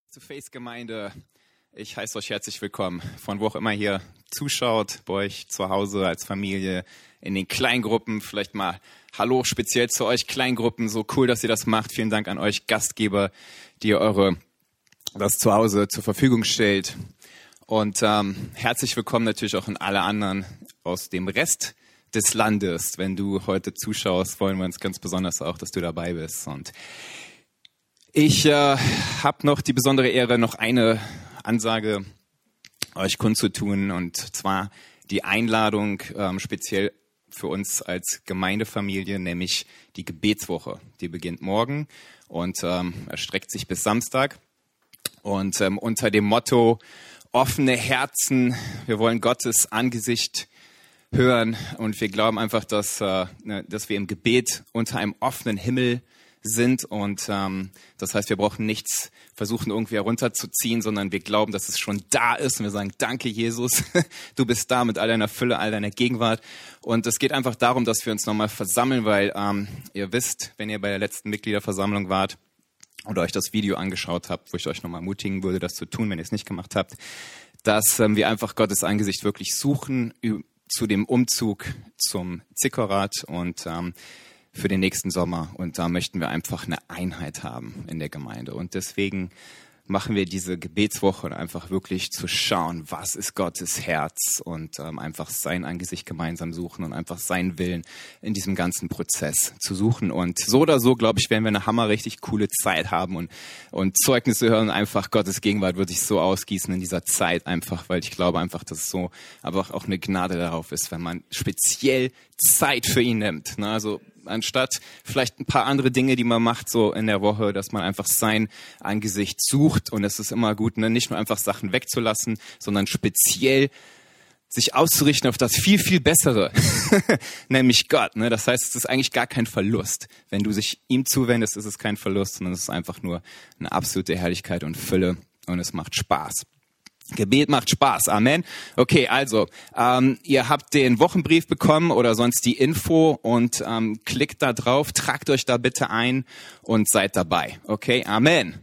Face-to-Face-Gemeinde, ich heiße euch herzlich willkommen, von wo auch immer ihr zuschaut, bei euch zu Hause als Familie, in den Kleingruppen, vielleicht mal Hallo speziell zu euch Kleingruppen, so cool, dass ihr das macht. Vielen Dank an euch Gastgeber, die ihr das zu Hause zur Verfügung stellt. Und herzlich willkommen natürlich auch an alle anderen aus dem Rest des Landes. Wenn du heute zuschaust, freuen wir uns ganz besonders auch, dass du dabei bist. Und ich habe noch die besondere Ehre, noch eine Ansage euch kundzutun, und zwar die Einladung speziell für uns als Gemeindefamilie, nämlich die Gebetswoche. Die beginnt morgen und erstreckt sich bis Samstag. Und unter dem Motto offene Herzen, wir wollen Gottes Angesicht hören, und wir glauben einfach, dass wir im Gebet unter einem offenen Himmel sind, und das heißt, wir brauchen nichts versuchen irgendwie herunterzuziehen, sondern wir glauben, dass es schon da ist, und wir sagen, danke Jesus, du bist da mit all deiner Fülle, all deiner Gegenwart. Und es geht einfach darum, dass wir uns nochmal versammeln, weil ihr wisst, wenn ihr bei der letzten Mitgliederversammlung wart oder euch das Video angeschaut habt, wo ich euch nochmal ermutigen würde, das zu tun, wenn ihr es nicht gemacht habt, dass wir einfach Gottes Angesicht wirklich suchen zu dem Umzug zum Zikkurat und für den nächsten Sommer. Und da möchten wir einfach eine Einheit haben in der Gemeinde. Und deswegen machen wir diese Gebetswoche, und einfach wirklich zu schauen, was ist Gottes Herz, und einfach sein Angesicht gemeinsam suchen und einfach seinen Willen in diesem ganzen Prozess zu suchen. Und so oder so, glaube ich, werden wir eine richtig coole Zeit haben und Zeugnisse hören. Einfach Gottes Gegenwart wird sich so ausgießen in dieser Zeit, einfach, weil ich glaube einfach, dass es so einfach auch eine Gnade darauf ist, wenn man speziell Zeit für ihn nimmt. Ne? Also anstatt vielleicht ein paar andere Dinge, die man macht so in der Woche, dass man einfach sein Angesicht sucht. Und es ist immer gut, ne? Nicht nur einfach Sachen wegzulassen, sondern speziell sich auszurichten auf das viel, viel Bessere, nämlich Gott. Ne? Das heißt, es ist eigentlich gar kein Verlust. Wenn du dich ihm zuwendest, ist es kein Verlust, sondern es ist einfach nur eine absolute Herrlichkeit und Fülle, und es macht Spaß. Gebet macht Spaß, Amen. Okay, also, ihr habt den Wochenbrief bekommen oder sonst die Info, und klickt da drauf, tragt euch da bitte ein und seid dabei. Okay, Amen.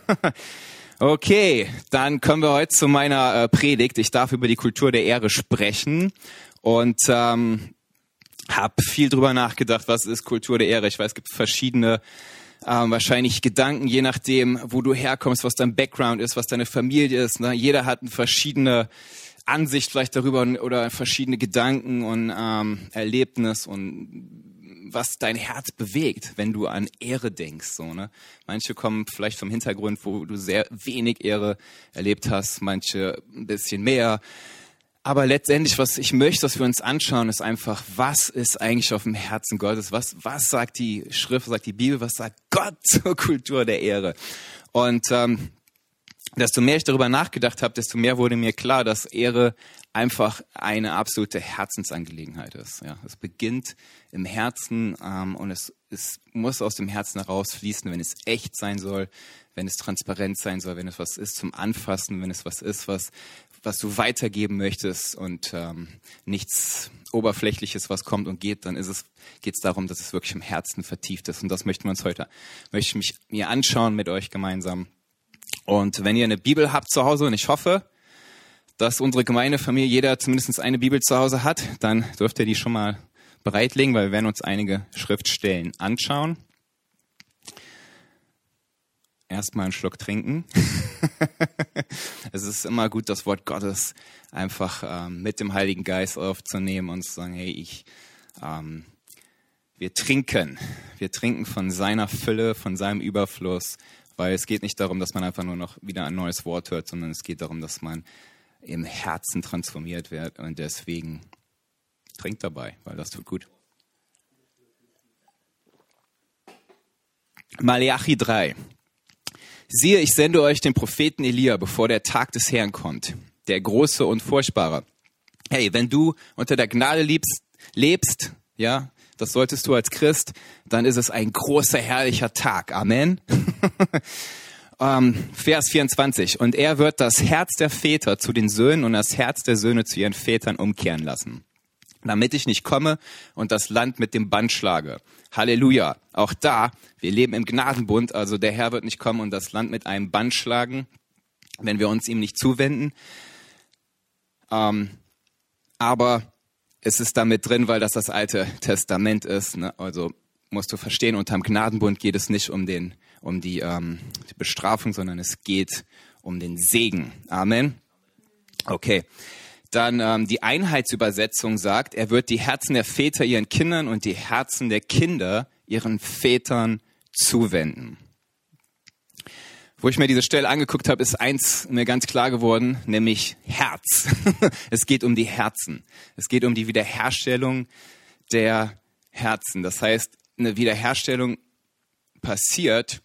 Okay, dann kommen wir heute zu meiner Predigt. Ich darf über die Kultur der Ehre sprechen und habe viel drüber nachgedacht, was ist Kultur der Ehre. Ich weiß, es gibt verschiedene wahrscheinlich Gedanken, je nachdem, wo du herkommst, was dein Background ist, was deine Familie ist. Ne? Jeder hat eine verschiedene Ansicht vielleicht darüber oder verschiedene Gedanken und Erlebnis und was dein Herz bewegt, wenn du an Ehre denkst. So, ne? Manche kommen vielleicht vom Hintergrund, wo du sehr wenig Ehre erlebt hast, manche ein bisschen mehr. Aber letztendlich, was ich möchte, dass wir uns anschauen, ist einfach, was ist eigentlich auf dem Herzen Gottes? Was sagt die Schrift, was sagt die Bibel, was sagt Gott zur Kultur der Ehre? Und desto mehr ich darüber nachgedacht habe, desto mehr wurde mir klar, dass Ehre einfach eine absolute Herzensangelegenheit ist. Ja, es beginnt im Herzen und es muss aus dem Herzen herausfließen, wenn es echt sein soll, wenn es transparent sein soll, wenn es was ist zum Anfassen, wenn es was ist, was du weitergeben möchtest und nichts Oberflächliches, was kommt und geht, dann geht's darum, dass es wirklich im Herzen vertieft ist. Und das möchte ich mir anschauen mit euch gemeinsam. Und wenn ihr eine Bibel habt zu Hause, und ich hoffe, dass unsere Gemeindefamilie jeder zumindest eine Bibel zu Hause hat, dann dürft ihr die schon mal bereitlegen, weil wir werden uns einige Schriftstellen anschauen. Erstmal einen Schluck trinken. Es ist immer gut, das Wort Gottes einfach mit dem Heiligen Geist aufzunehmen und zu sagen, hey, wir trinken von seiner Fülle, von seinem Überfluss, weil es geht nicht darum, dass man einfach nur noch wieder ein neues Wort hört, sondern es geht darum, dass man im Herzen transformiert wird, und deswegen trinkt dabei, weil das tut gut. Malachi 3. Siehe, ich sende euch den Propheten Elia, bevor der Tag des Herrn kommt, der große und furchtbare. Hey, wenn du unter der Gnade lebst, ja, das solltest du als Christ, dann ist es ein großer, herrlicher Tag. Amen. Vers 24. Und er wird das Herz der Väter zu den Söhnen und das Herz der Söhne zu ihren Vätern umkehren lassen. damit ich nicht komme und das Land mit dem Bann schlage. Halleluja. Auch da, wir leben im Gnadenbund, also der Herr wird nicht kommen und das Land mit einem Bann schlagen, wenn wir uns ihm nicht zuwenden. Aber es ist damit drin, weil das Alte Testament ist. Ne? Also musst du verstehen, unterm Gnadenbund geht es nicht um die Bestrafung, sondern es geht um den Segen. Amen. Okay. Dann die Einheitsübersetzung sagt, er wird die Herzen der Väter ihren Kindern und die Herzen der Kinder ihren Vätern zuwenden. Wo ich mir diese Stelle angeguckt habe, ist eins mir ganz klar geworden, nämlich Herz. Es geht um die Herzen. Es geht um die Wiederherstellung der Herzen. Das heißt, eine Wiederherstellung passiert,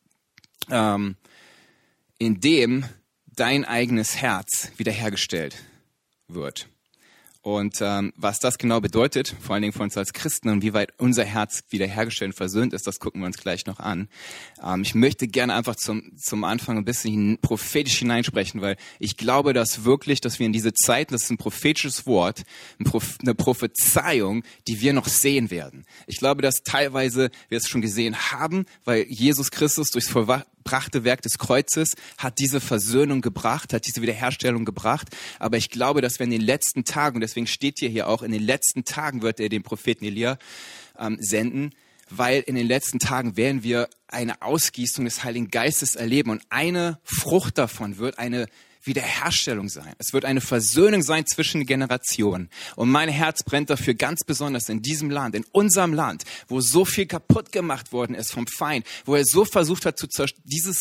indem dein eigenes Herz wiederhergestellt wird. Und was das genau bedeutet, vor allen Dingen für uns als Christen und wie weit unser Herz wiederhergestellt und versöhnt ist, das gucken wir uns gleich noch an. Ich möchte gerne einfach zum Anfang ein bisschen prophetisch hineinsprechen, weil ich glaube, dass wir in diese Zeit, das ist ein prophetisches Wort, eine Prophezeiung, die wir noch sehen werden. Ich glaube, dass teilweise wir es schon gesehen haben, weil Jesus Christus durchs vollbrachte Werk des Kreuzes hat diese Versöhnung gebracht, hat diese Wiederherstellung gebracht. Aber ich glaube, dass wir in den letzten Tagen, und deswegen steht hier auch, in den letzten Tagen wird er den Propheten Elia senden, weil in den letzten Tagen werden wir eine Ausgießung des Heiligen Geistes erleben. Und eine Frucht davon wird eine Wiederherstellung sein. Es wird eine Versöhnung sein zwischen Generationen. Und mein Herz brennt dafür ganz besonders in diesem Land, in unserem Land, wo so viel kaputt gemacht worden ist vom Feind, wo er so versucht hat, diese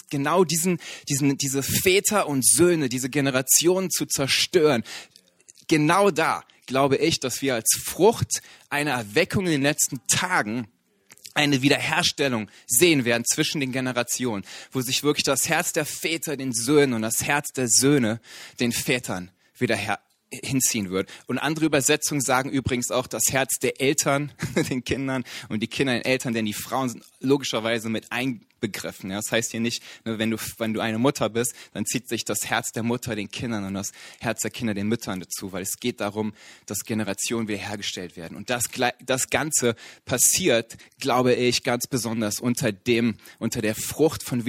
Väter und Söhne, diese Generationen zu zerstören. Genau da glaube ich, dass wir als Frucht einer Erweckung in den letzten Tagen eine Wiederherstellung sehen werden zwischen den Generationen, wo sich wirklich das Herz der Väter den Söhnen und das Herz der Söhne den Vätern wieder hinziehen wird. Und andere Übersetzungen sagen übrigens auch das Herz der Eltern den Kindern und die Kinder den Eltern, denn die Frauen sind logischerweise mit einbegriffen. Ja, das heißt hier nicht, wenn du eine Mutter bist, dann zieht sich das Herz der Mutter den Kindern und das Herz der Kinder den Müttern dazu, weil es geht darum, dass Generationen wiederhergestellt werden. Und das Ganze passiert, glaube ich, ganz besonders unter der Frucht von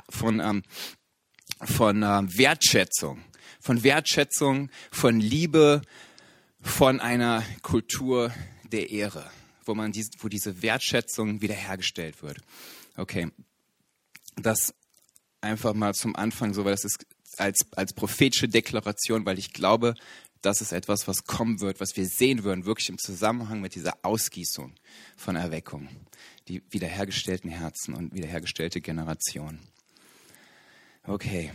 Wertschätzung. Von Wertschätzung, von Liebe, von einer Kultur der Ehre, wo diese Wertschätzung wiederhergestellt wird. Okay, das einfach mal zum Anfang so, weil das ist als prophetische Deklaration, weil ich glaube, das ist etwas, was kommen wird, was wir sehen würden, wirklich im Zusammenhang mit dieser Ausgießung von Erweckung, die wiederhergestellten Herzen und wiederhergestellte Generation. Okay.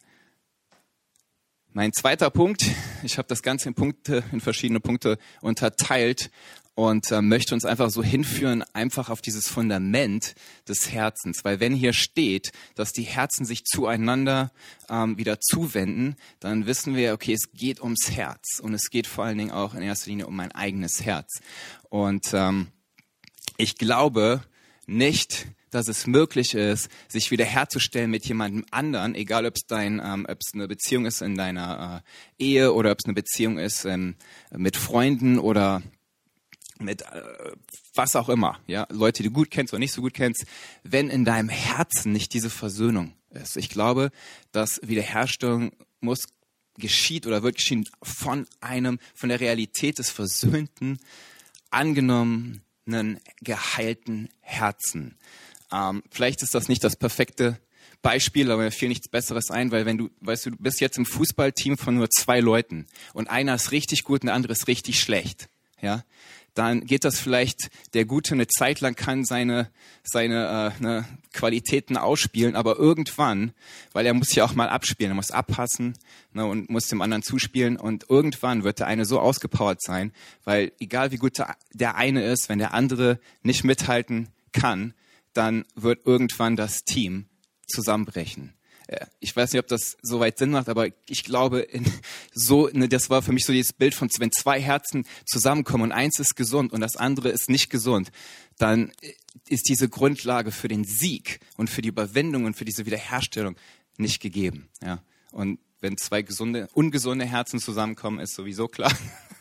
Mein zweiter Punkt, ich habe das Ganze in verschiedene Punkte unterteilt und möchte uns einfach so hinführen, einfach auf dieses Fundament des Herzens. Weil wenn hier steht, dass die Herzen sich zueinander wieder zuwenden, dann wissen wir, okay, es geht ums Herz und es geht vor allen Dingen auch in erster Linie um mein eigenes Herz. Und ich glaube nicht, dass es möglich ist, sich wiederherzustellen mit jemandem anderen, egal ob es eine Beziehung ist in deiner Ehe oder ob es eine Beziehung ist mit Freunden oder mit was auch immer, ja, Leute, die du gut kennst oder nicht so gut kennst, wenn in deinem Herzen nicht diese Versöhnung ist. Ich glaube, dass Wiederherstellung geschieht oder wird geschehen von der Realität des versöhnten, angenommenen, geheilten Herzen. Vielleicht ist das nicht das perfekte Beispiel, aber mir fiel nichts Besseres ein, weil du bist jetzt im Fußballteam von nur 2 Leuten und einer ist richtig gut und der andere ist richtig schlecht, ja, dann geht das vielleicht, der Gute eine Zeit lang kann seine Qualitäten ausspielen, aber irgendwann, weil er muss ja auch mal abspielen, er muss abpassen, ne, und muss dem anderen zuspielen und irgendwann wird der eine so ausgepowert sein, weil egal wie gut der eine ist, wenn der andere nicht mithalten kann, dann wird irgendwann das Team zusammenbrechen. Ich weiß nicht, ob das so weit Sinn macht, aber ich glaube, das war für mich so dieses Bild von, wenn 2 Herzen zusammenkommen und eins ist gesund und das andere ist nicht gesund, dann ist diese Grundlage für den Sieg und für die Überwindung und für diese Wiederherstellung nicht gegeben. Ja. Und wenn 2 ungesunde Herzen zusammenkommen, ist sowieso klar,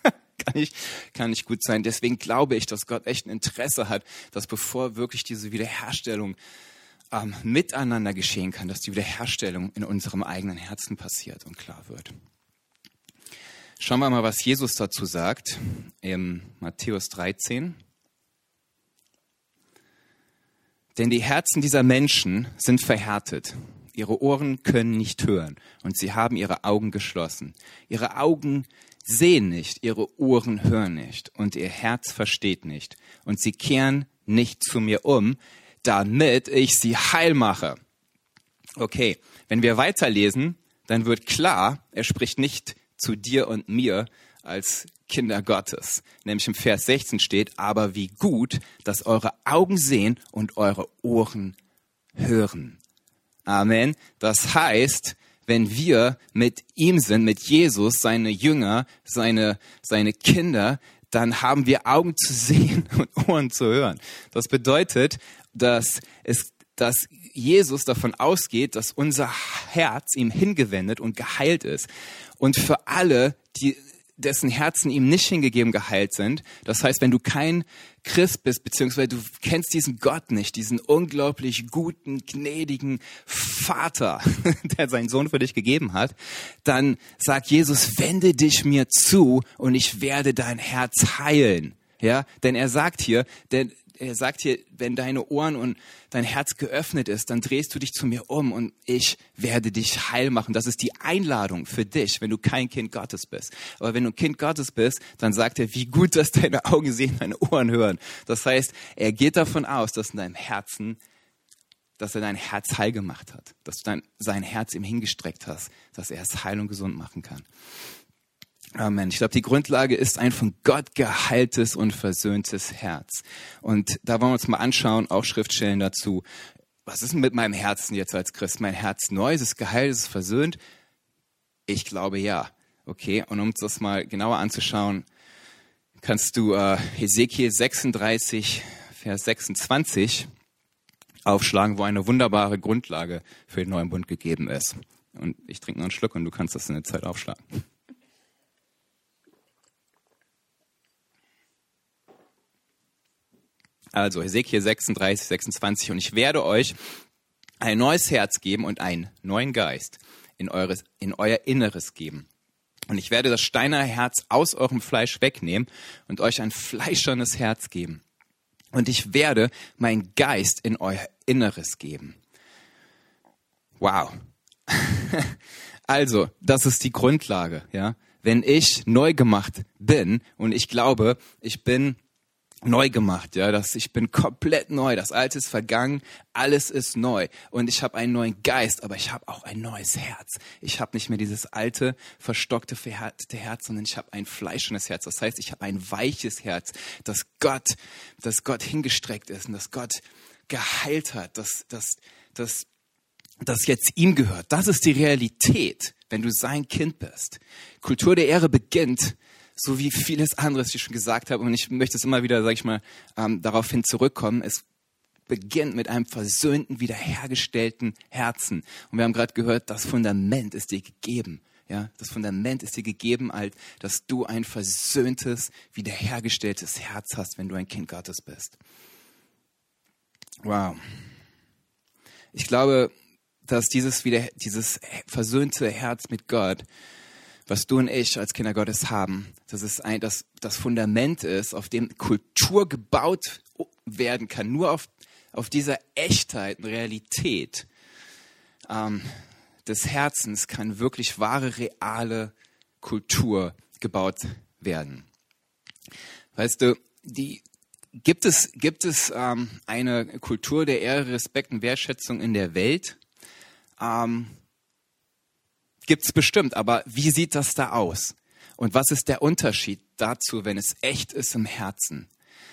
kann nicht gut sein. Deswegen glaube ich, dass Gott echt ein Interesse hat, dass bevor wirklich diese Wiederherstellung miteinander geschehen kann, dass die Wiederherstellung in unserem eigenen Herzen passiert und klar wird. Schauen wir mal, was Jesus dazu sagt, im Matthäus 13. Denn die Herzen dieser Menschen sind verhärtet. Ihre Ohren können nicht hören und sie haben ihre Augen geschlossen. Ihre Augen sehen nicht, ihre Ohren hören nicht und ihr Herz versteht nicht. Und sie kehren nicht zu mir um, damit ich sie heil mache. Okay, wenn wir weiterlesen, dann wird klar, er spricht nicht zu dir und mir als Kinder Gottes. Nämlich im Vers 16 steht, aber wie gut, dass eure Augen sehen und eure Ohren hören. Amen. Das heißt, wenn wir mit ihm sind, mit Jesus, seine Jünger, seine Kinder, dann haben wir Augen zu sehen und Ohren zu hören. Das bedeutet, dass Jesus davon ausgeht, dass unser Herz ihm hingewendet und geheilt ist. Und für alle, dessen Herzen ihm nicht hingegeben geheilt sind, das heißt, wenn du kein Christ bist, beziehungsweise du kennst diesen Gott nicht, diesen unglaublich guten, gnädigen Vater, der seinen Sohn für dich gegeben hat, dann sagt Jesus, wende dich mir zu und ich werde dein Herz heilen. Ja, denn er sagt hier, wenn deine Ohren und dein Herz geöffnet ist, dann drehst du dich zu mir um und ich werde dich heil machen. Das ist die Einladung für dich, wenn du kein Kind Gottes bist. Aber wenn du ein Kind Gottes bist, dann sagt er, wie gut, dass deine Augen sehen, deine Ohren hören. Das heißt, er geht davon aus, dass er dein Herz heil gemacht hat, dass du sein Herz ihm hingestreckt hast, dass er es heil und gesund machen kann. Amen. Ich glaube, die Grundlage ist ein von Gott geheiltes und versöhntes Herz. Und da wollen wir uns mal anschauen, auch Schriftstellen dazu. Was ist denn mit meinem Herzen jetzt als Christ? Mein Herz neu, ist es geheilt, ist es versöhnt? Ich glaube ja. Okay, und um uns das mal genauer anzuschauen, kannst du Hesekiel 36, Vers 26 aufschlagen, wo eine wunderbare Grundlage für den neuen Bund gegeben ist. Und ich trinke noch einen Schluck und du kannst das in der Zeit aufschlagen. Also Hesekiel 36, 26. Und ich werde euch ein neues Herz geben und einen neuen Geist in euer Inneres geben. Und ich werde das steinerne Herz aus eurem Fleisch wegnehmen und euch ein fleischernes Herz geben. Und ich werde meinen Geist in euer Inneres geben. Wow. Also, das ist die Grundlage, ja. Wenn ich neu gemacht bin und ich glaube, ich bin neu gemacht, ja, ich bin komplett neu, das Alte ist vergangen, alles ist neu und ich habe einen neuen Geist, aber ich habe auch ein neues Herz. Ich habe nicht mehr dieses alte, verstockte, verhärtete Herz, sondern ich habe ein fleischendes Herz. Das heißt, ich habe ein weiches Herz, das Gott hingestreckt ist und das Gott geheilt hat, das jetzt ihm gehört. Das ist die Realität, wenn du sein Kind bist. Kultur der Ehre beginnt, so wie vieles anderes, wie ich schon gesagt habe, und ich möchte es immer wieder, daraufhin zurückkommen. Es beginnt mit einem versöhnten, wiederhergestellten Herzen. Und wir haben gerade gehört, das Fundament ist dir gegeben. Ja, das Fundament ist dir gegeben, dass du ein versöhntes, wiederhergestelltes Herz hast, wenn du ein Kind Gottes bist. Wow. Ich glaube, dass dieses versöhnte Herz mit Gott, was du und ich als Kinder Gottes haben, dass es das Fundament ist, auf dem Kultur gebaut werden kann. Nur auf dieser Echtheit und Realität des Herzens kann wirklich wahre, reale Kultur gebaut werden. Weißt du, gibt es eine Kultur der Ehre, Respekt und Wertschätzung in der Welt? Gibt es bestimmt, aber wie sieht das da aus? Und was ist der Unterschied dazu, wenn es echt ist im Herzen?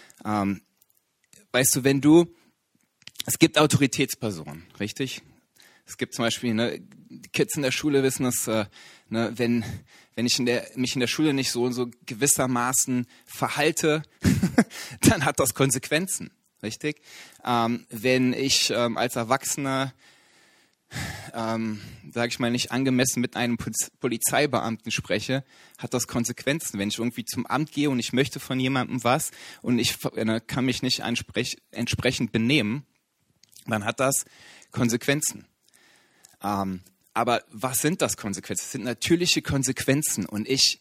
Weißt du, es gibt Autoritätspersonen, richtig? Es gibt zum Beispiel, die Kids in der Schule wissen das, wenn ich mich in der Schule nicht so gewissermaßen verhalte, dann hat das Konsequenzen, richtig? Wenn ich als Erwachsener sage ich mal, nicht angemessen mit einem Polizeibeamten spreche, hat das Konsequenzen. Wenn ich irgendwie zum Amt gehe und ich möchte von jemandem was und ich kann mich nicht entsprechend benehmen, dann hat das Konsequenzen. Aber was sind das Konsequenzen? Das sind natürliche Konsequenzen und ich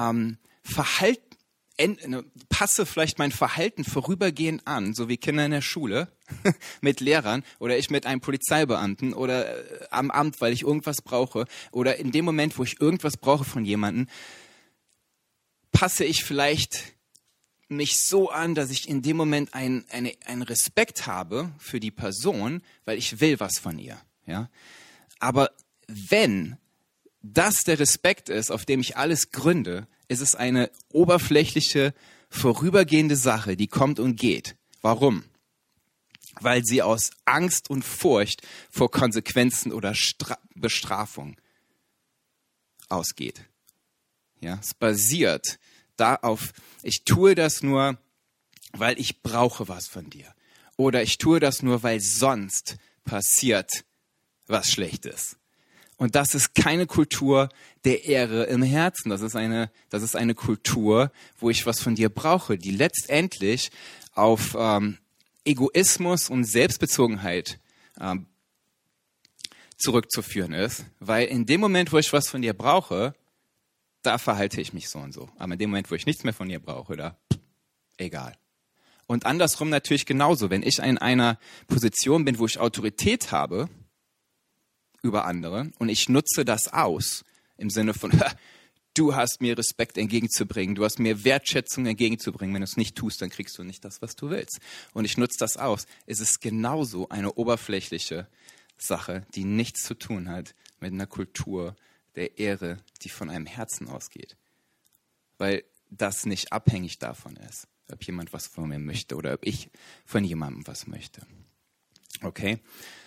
passe vielleicht mein Verhalten vorübergehend an, so wie Kinder in der Schule mit Lehrern oder ich mit einem Polizeibeamten oder am Amt, weil ich irgendwas brauche oder in dem Moment, wo ich irgendwas brauche von jemandem, passe ich vielleicht mich so an, dass ich in dem Moment einen Respekt habe für die Person, weil ich will was von ihr. Ja? Aber wenn das der Respekt ist, auf dem ich alles gründe, ist es eine oberflächliche, vorübergehende Sache, die kommt und geht. Warum? Weil sie aus Angst und Furcht vor Konsequenzen oder Bestrafung ausgeht. Ja, es basiert darauf, ich tue das nur, weil ich brauche was von dir. Oder ich tue das nur, weil sonst passiert was Schlechtes. Und das ist keine Kultur der Ehre im Herzen. Das ist eine Kultur, wo ich was von dir brauche, die letztendlich auf Egoismus und Selbstbezogenheit zurückzuführen ist. Weil in dem Moment, wo ich was von dir brauche, da verhalte ich mich so und so. Aber in dem Moment, wo ich nichts mehr von dir brauche, da egal. Und andersrum natürlich genauso. Wenn ich in einer Position bin, wo ich Autorität habe über andere und ich nutze das aus im Sinne von, du hast mir Respekt entgegenzubringen, du hast mir Wertschätzung entgegenzubringen. Wenn du es nicht tust, dann kriegst du nicht das, was du willst. Und ich nutze das aus. Es ist genauso eine oberflächliche Sache, die nichts zu tun hat mit einer Kultur der Ehre, die von einem Herzen ausgeht. Weil das nicht abhängig davon ist, ob jemand was von mir möchte oder ob ich von jemandem was möchte. Okay?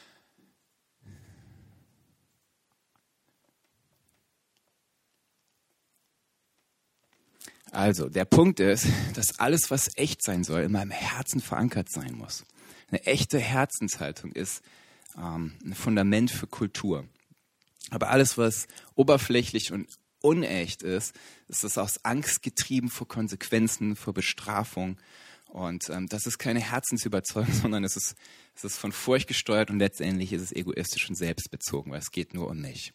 Also, der Punkt ist, dass alles, was echt sein soll, in meinem Herzen verankert sein muss. Eine echte Herzenshaltung ist ein Fundament für Kultur. Aber alles, was oberflächlich und unecht ist, ist es aus Angst getrieben vor Konsequenzen, vor Bestrafung. Und das ist keine Herzensüberzeugung, sondern es ist von Furcht gesteuert und letztendlich ist es egoistisch und selbstbezogen, weil es geht nur um mich.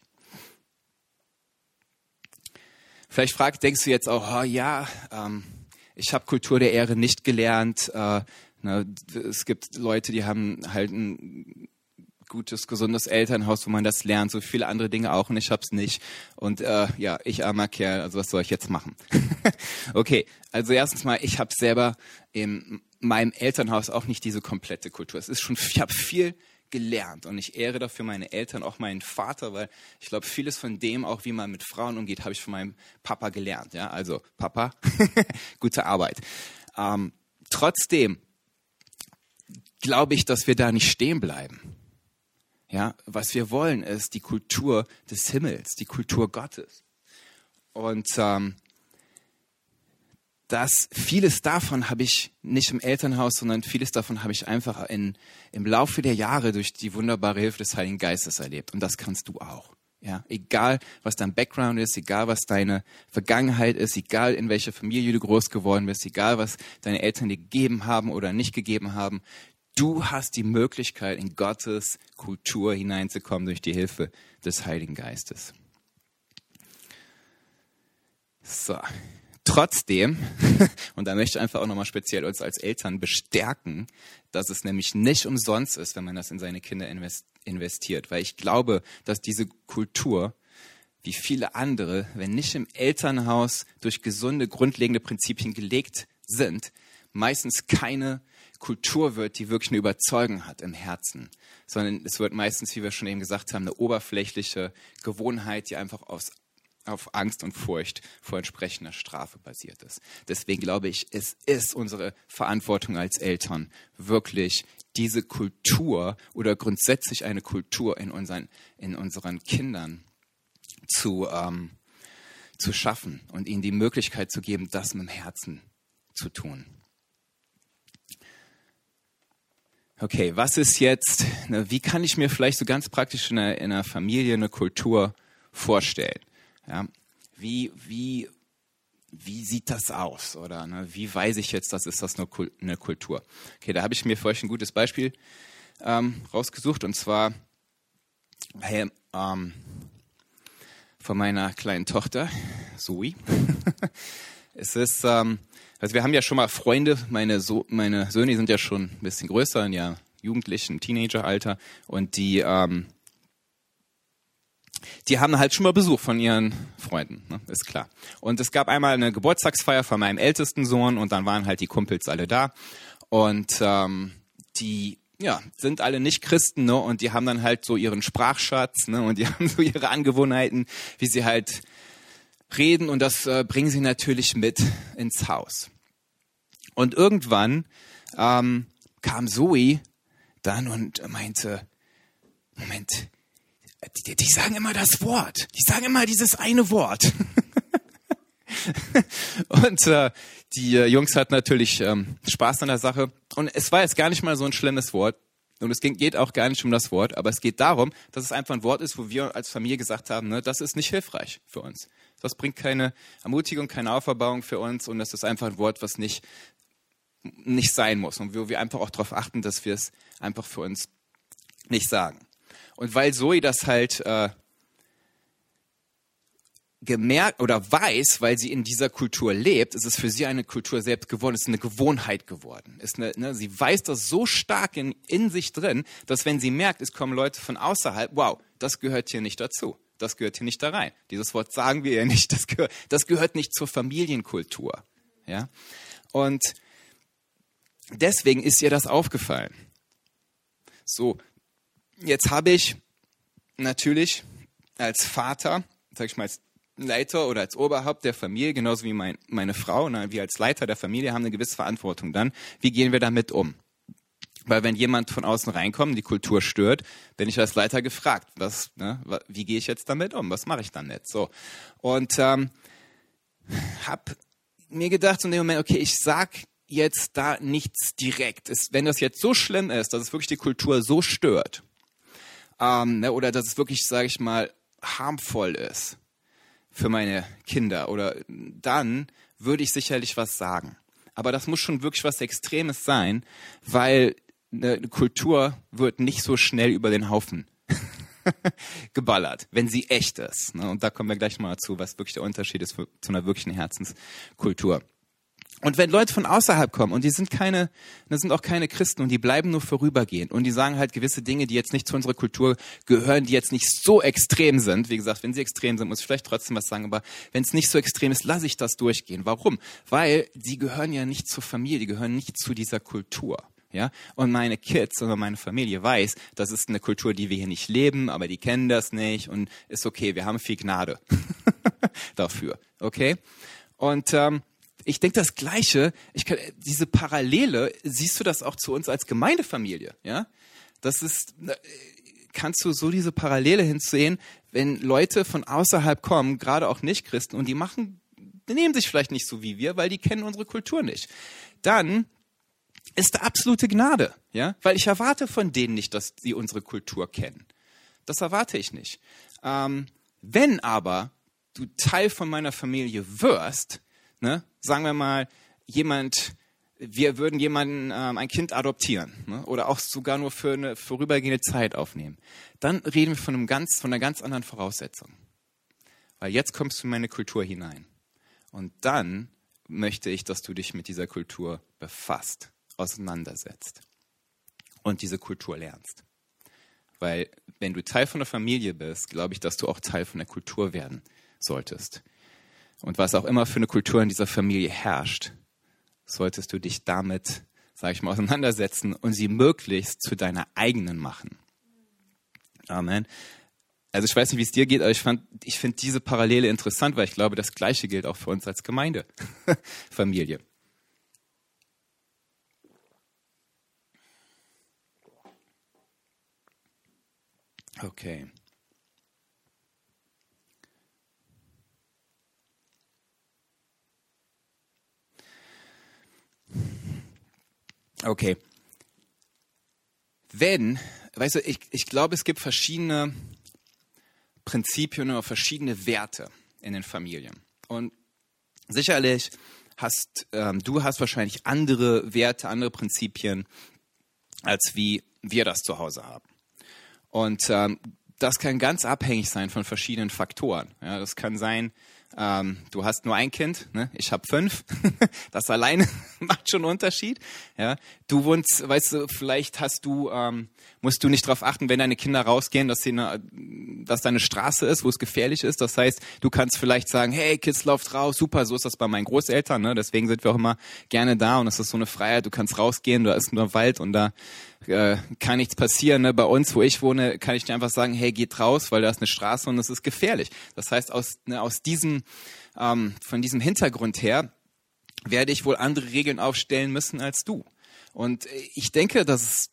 Vielleicht denkst du jetzt auch, ich habe Kultur der Ehre nicht gelernt. Es gibt Leute, die haben halt ein gutes, gesundes Elternhaus, wo man das lernt, so viele andere Dinge auch und ich hab's nicht. Und ich armer Kerl, also was soll ich jetzt machen? Okay, also erstens mal, ich habe selber in meinem Elternhaus auch nicht diese komplette Kultur. Ich habe viel gelernt und ich ehre dafür meine Eltern, auch meinen Vater, weil ich glaube, vieles von dem, auch wie man mit Frauen umgeht, habe ich von meinem Papa gelernt. Ja, also Papa, gute Arbeit. Trotzdem glaube ich, dass wir da nicht stehen bleiben. Ja, was wir wollen, ist die Kultur des Himmels, die Kultur Gottes. Und vieles davon habe ich nicht im Elternhaus, sondern vieles davon habe ich einfach im Laufe der Jahre durch die wunderbare Hilfe des Heiligen Geistes erlebt. Und das kannst du auch. Ja, egal, was dein Background ist, egal, was deine Vergangenheit ist, egal, in welcher Familie du groß geworden bist, egal, was deine Eltern dir gegeben haben oder nicht gegeben haben, du hast die Möglichkeit, in Gottes Kultur hineinzukommen durch die Hilfe des Heiligen Geistes. So. Trotzdem, und da möchte ich einfach auch nochmal speziell uns als Eltern bestärken, dass es nämlich nicht umsonst ist, wenn man das in seine Kinder investiert. Weil ich glaube, dass diese Kultur, wie viele andere, wenn nicht im Elternhaus durch gesunde, grundlegende Prinzipien gelegt sind, meistens keine Kultur wird, die wirklich eine Überzeugung hat im Herzen. Sondern es wird meistens, wie wir schon eben gesagt haben, eine oberflächliche Gewohnheit, die einfach auf Angst und Furcht vor entsprechender Strafe basiert ist. Deswegen glaube ich, es ist unsere Verantwortung als Eltern, wirklich diese Kultur oder grundsätzlich eine Kultur in unseren Kindern zu schaffen und ihnen die Möglichkeit zu geben, das mit dem Herzen zu tun. okay, was ist jetzt, ne, wie kann ich mir vielleicht so ganz praktisch in einer Familie eine Kultur vorstellen? Ja, wie sieht das aus? Oder ne, wie weiß ich jetzt, das ist das eine Kultur? Okay, da habe ich mir für euch ein gutes Beispiel rausgesucht, und zwar von meiner kleinen Tochter, Zoe. Es ist, also wir haben ja schon mal Freunde, meine Söhne sind ja schon ein bisschen größer, ja, Jugendlichen, Teenageralter, und die haben halt schon mal Besuch von ihren Freunden, ne? Ist klar. Und es gab einmal eine Geburtstagsfeier von meinem ältesten Sohn, und dann waren halt die Kumpels alle da, und die sind alle nicht Christen, ne? Und die haben dann halt so ihren Sprachschatz, ne? Und die haben so ihre Angewohnheiten, wie sie halt reden, und das bringen sie natürlich mit ins Haus. Und irgendwann kam Zoe dann und meinte, Moment, die sagen immer das Wort, die sagen immer dieses eine Wort. Und die Jungs hatten natürlich Spaß an der Sache, und es war jetzt gar nicht mal so ein schlimmes Wort. Und es geht auch gar nicht um das Wort, aber es geht darum, dass es einfach ein Wort ist, wo wir als Familie gesagt haben, ne, das ist nicht hilfreich für uns. Das bringt keine Ermutigung, keine Auferbauung für uns, und das ist einfach ein Wort, was nicht sein muss, und wo wir einfach auch darauf achten, dass wir es einfach für uns nicht sagen. Und weil Zoe das halt gemerkt oder weiß, weil sie in dieser Kultur lebt, ist es für sie eine Kultur selbst geworden, ist eine Gewohnheit geworden. Sie weiß das so stark in sich drin, dass wenn sie merkt, es kommen Leute von außerhalb, wow, das gehört hier nicht dazu, das gehört hier nicht da rein. Dieses Wort sagen wir ja nicht, das gehört nicht zur Familienkultur. Ja? Und deswegen ist ihr das aufgefallen. So, jetzt habe ich natürlich als Vater, sag ich mal, als Leiter oder als Oberhaupt der Familie, genauso wie meine Frau, wir als Leiter der Familie haben eine gewisse Verantwortung dann. Wie gehen wir damit um? Weil wenn jemand von außen reinkommt, die Kultur stört, bin ich als Leiter gefragt, wie gehe ich jetzt damit um? Was mache ich dann nicht? So. Und habe mir gedacht in dem Moment, okay, ich sag jetzt da nichts direkt. Wenn das jetzt so schlimm ist, dass es wirklich die Kultur so stört, oder dass es wirklich, sage ich mal, harmvoll ist für meine Kinder, oder dann würde ich sicherlich was sagen. Aber das muss schon wirklich was Extremes sein, weil eine Kultur wird nicht so schnell über den Haufen geballert, wenn sie echt ist. Und da kommen wir gleich mal dazu, was wirklich der Unterschied ist zu einer wirklichen Herzenskultur. Und wenn Leute von außerhalb kommen und das sind auch keine Christen, und die bleiben nur vorübergehend, und die sagen halt gewisse Dinge, die jetzt nicht zu unserer Kultur gehören, die jetzt nicht so extrem sind. Wie gesagt, wenn sie extrem sind, muss ich vielleicht trotzdem was sagen, aber wenn es nicht so extrem ist, lasse ich das durchgehen. Warum? Weil die gehören ja nicht zur Familie, die gehören nicht zu dieser Kultur. Ja? Und meine Kids oder meine Familie weiß, das ist eine Kultur, die wir hier nicht leben, aber die kennen das nicht, und ist okay, wir haben viel Gnade dafür. Okay? Und ich denke das Gleiche, diese Parallele, siehst du das auch zu uns als Gemeindefamilie, ja? Kannst du so diese Parallele hinsehen, wenn Leute von außerhalb kommen, gerade auch Nicht-Christen, und die nehmen sich vielleicht nicht so wie wir, weil die kennen unsere Kultur nicht. Dann ist da absolute Gnade, ja? Weil ich erwarte von denen nicht, dass sie unsere Kultur kennen. Das erwarte ich nicht. Wenn aber du Teil von meiner Familie wirst, ne? Sagen wir mal, wir würden ein Kind adoptieren, ne? Oder auch sogar nur für eine vorübergehende Zeit aufnehmen. Dann reden wir von einer ganz anderen Voraussetzung. Weil jetzt kommst du in meine Kultur hinein. Und dann möchte ich, dass du dich mit dieser Kultur befasst, auseinandersetzt und diese Kultur lernst. Weil wenn du Teil von der Familie bist, glaube ich, dass du auch Teil von der Kultur werden solltest. Und was auch immer für eine Kultur in dieser Familie herrscht, solltest du dich damit, sage ich mal, auseinandersetzen und sie möglichst zu deiner eigenen machen. Amen. Also ich weiß nicht, wie es dir geht, aber ich finde diese Parallele interessant, weil ich glaube, das Gleiche gilt auch für uns als Gemeindefamilie. Okay. Okay. weißt du, ich glaube, es gibt verschiedene Prinzipien oder verschiedene Werte in den Familien. Und sicherlich du hast wahrscheinlich andere Werte, andere Prinzipien, als wie wir das zu Hause haben. Und das kann ganz abhängig sein von verschiedenen Faktoren. Ja, das kann sein, du hast nur ein Kind, ne? Ich habe 5. Das alleine macht schon einen Unterschied. Ja, du wohnst, weißt du, vielleicht musst du nicht darauf achten, wenn deine Kinder rausgehen, dass da eine Straße ist, wo es gefährlich ist. Das heißt, du kannst vielleicht sagen, hey, Kids, lauft raus, super. So ist das bei meinen Großeltern. Ne? Deswegen sind wir auch immer gerne da und es ist so eine Freiheit. Du kannst rausgehen, da ist nur Wald und da kann nichts passieren. Ne? Bei uns, wo ich wohne, kann ich dir einfach sagen, hey, geht raus, weil da ist eine Straße und es ist gefährlich. Das heißt, von diesem Hintergrund her werde ich wohl andere Regeln aufstellen müssen als du. Und ich denke, das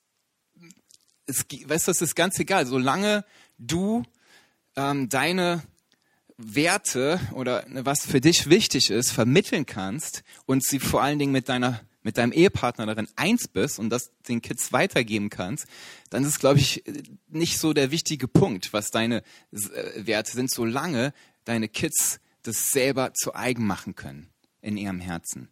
ist ganz egal. Solange du deine Werte oder was für dich wichtig ist, vermitteln kannst und sie vor allen Dingen mit deinem Ehepartner darin eins bist und das den Kids weitergeben kannst, dann ist es, glaube ich, nicht so der wichtige Punkt, was deine Werte sind, solange deine Kids das selber zu eigen machen können in ihrem Herzen.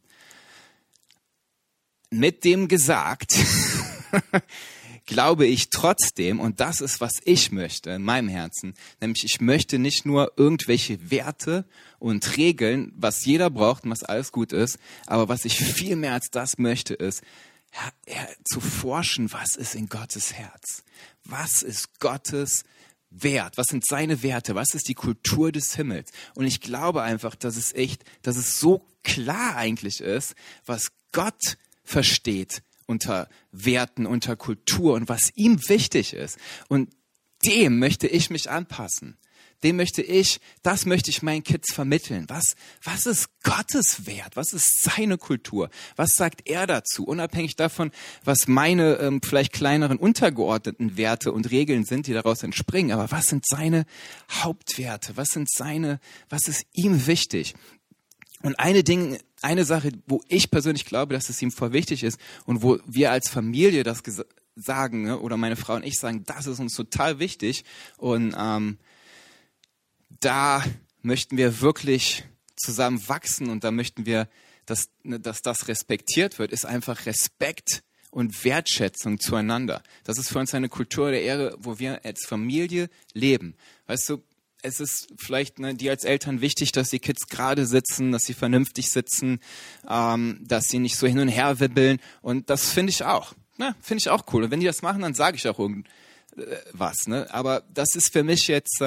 Mit dem gesagt, glaube ich trotzdem, und das ist, was ich möchte in meinem Herzen, nämlich ich möchte nicht nur irgendwelche Werte und Regeln, was jeder braucht und was alles gut ist, aber was ich viel mehr als das möchte, ist, zu forschen, was ist in Gottes Herz? Was ist Gottes Wert? Was sind seine Werte? Was ist die Kultur des Himmels? Und ich glaube einfach, dass es so klar eigentlich ist, was Gott versteht unter Werten, unter Kultur und was ihm wichtig ist. Und dem möchte ich mich anpassen. Das möchte ich meinen Kids vermitteln. Was ist Gottes Wert? Was ist seine Kultur? Was sagt er dazu? Unabhängig davon, was meine vielleicht kleineren untergeordneten Werte und Regeln sind, die daraus entspringen. Aber was sind seine Hauptwerte? Was ist ihm wichtig? Und eine Sache, wo ich persönlich glaube, dass es ihm voll wichtig ist und wo wir als Familie das sagen, ne, oder meine Frau und ich sagen, das ist uns total wichtig und da möchten wir wirklich zusammen wachsen und da möchten wir, dass das respektiert wird, ist einfach Respekt und Wertschätzung zueinander. Das ist für uns eine Kultur der Ehre, wo wir als Familie leben. Weißt du, es ist vielleicht dir als Eltern wichtig, dass die Kids gerade sitzen, dass sie vernünftig sitzen, dass sie nicht so hin und her wibbeln. Und das finde ich auch. Ne? Finde ich auch cool. Und wenn die das machen, dann sage ich auch irgendwas. Ne? Aber das ist für mich jetzt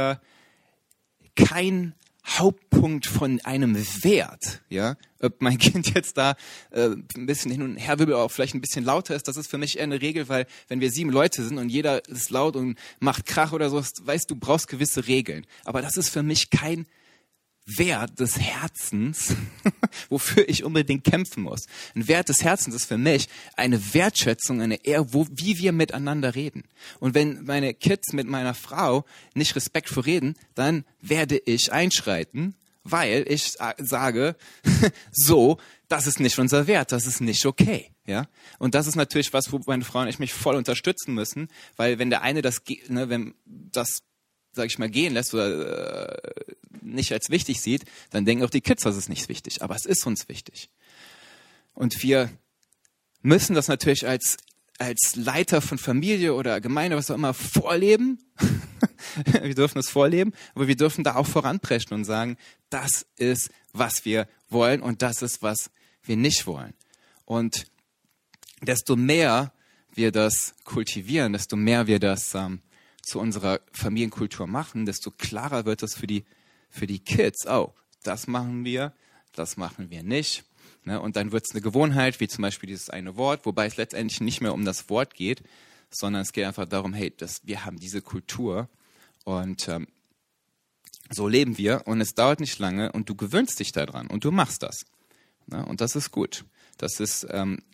kein Hauptpunkt von einem Wert, ja, ob mein Kind jetzt da ein bisschen hin und her wirbelt, auch vielleicht ein bisschen lauter ist, das ist für mich eher eine Regel, weil wenn wir 7 Leute sind und jeder ist laut und macht Krach oder so, weißt du, brauchst gewisse Regeln. Aber das ist für mich kein Wert des Herzens, wofür ich unbedingt kämpfen muss. Ein Wert des Herzens ist für mich eine Wertschätzung, eine Ehre, wie wir miteinander reden. Und wenn meine Kids mit meiner Frau nicht respektvoll reden, dann werde ich einschreiten, weil ich sage, so, das ist nicht unser Wert, das ist nicht okay. Ja? Und das ist natürlich was, wo meine Frau und ich mich voll unterstützen müssen, weil wenn der eine wenn das sag ich mal, gehen lässt oder nicht als wichtig sieht, dann denken auch die Kids, das ist nicht wichtig. Aber es ist uns wichtig. Und wir müssen das natürlich als Leiter von Familie oder Gemeinde, was auch immer, vorleben. Wir dürfen es vorleben, aber wir dürfen da auch voranpreschen und sagen, das ist, was wir wollen und das ist, was wir nicht wollen. Und desto mehr wir das kultivieren, desto mehr wir das zu unserer Familienkultur machen, desto klarer wird es für die Kids. Oh, das machen wir nicht. Ne? Und dann wird es eine Gewohnheit, wie zum Beispiel dieses eine Wort, wobei es letztendlich nicht mehr um das Wort geht, sondern es geht einfach darum, hey, wir haben diese Kultur und so leben wir und es dauert nicht lange und du gewöhnst dich daran und du machst das. Ne? Und das ist gut. Das ist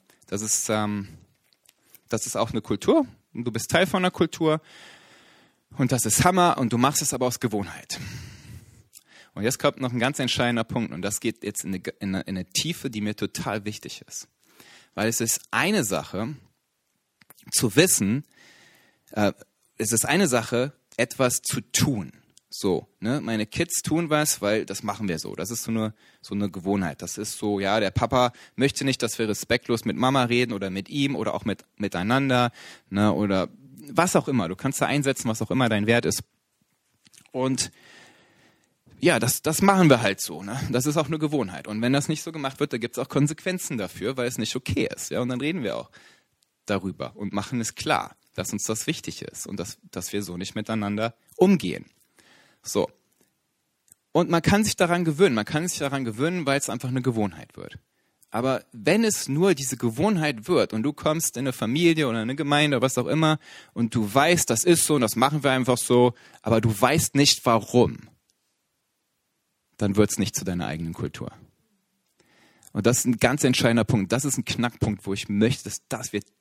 auch eine Kultur und du bist Teil von einer Kultur. Und das ist Hammer und du machst es aber aus Gewohnheit. Und jetzt kommt noch ein ganz entscheidender Punkt und das geht jetzt in eine Tiefe, die mir total wichtig ist. Weil es ist eine Sache zu wissen, Es ist eine Sache, etwas zu tun. So, ne? Meine Kids tun was, weil das machen wir so. Das ist so eine Gewohnheit. Das ist so, ja, der Papa möchte nicht, dass wir respektlos mit Mama reden oder mit ihm oder auch miteinander, ne? Oder was auch immer. Du kannst da einsetzen, was auch immer dein Wert ist. Und ja, das machen wir halt so, ne? Das ist auch eine Gewohnheit. Und wenn das nicht so gemacht wird, da gibt es auch Konsequenzen dafür, weil es nicht okay ist. Ja, und dann reden wir auch darüber und machen es klar, dass uns das wichtig ist und dass wir so nicht miteinander umgehen. So. Und man kann sich daran gewöhnen. Man kann sich daran gewöhnen, weil es einfach eine Gewohnheit wird. Aber wenn es nur diese Gewohnheit wird und du kommst in eine Familie oder eine Gemeinde oder was auch immer und du weißt, das ist so und das machen wir einfach so, aber du weißt nicht warum, dann wird es nicht zu deiner eigenen Kultur. Und das ist ein ganz entscheidender Punkt. Das ist ein Knackpunkt, wo ich möchte, dass wir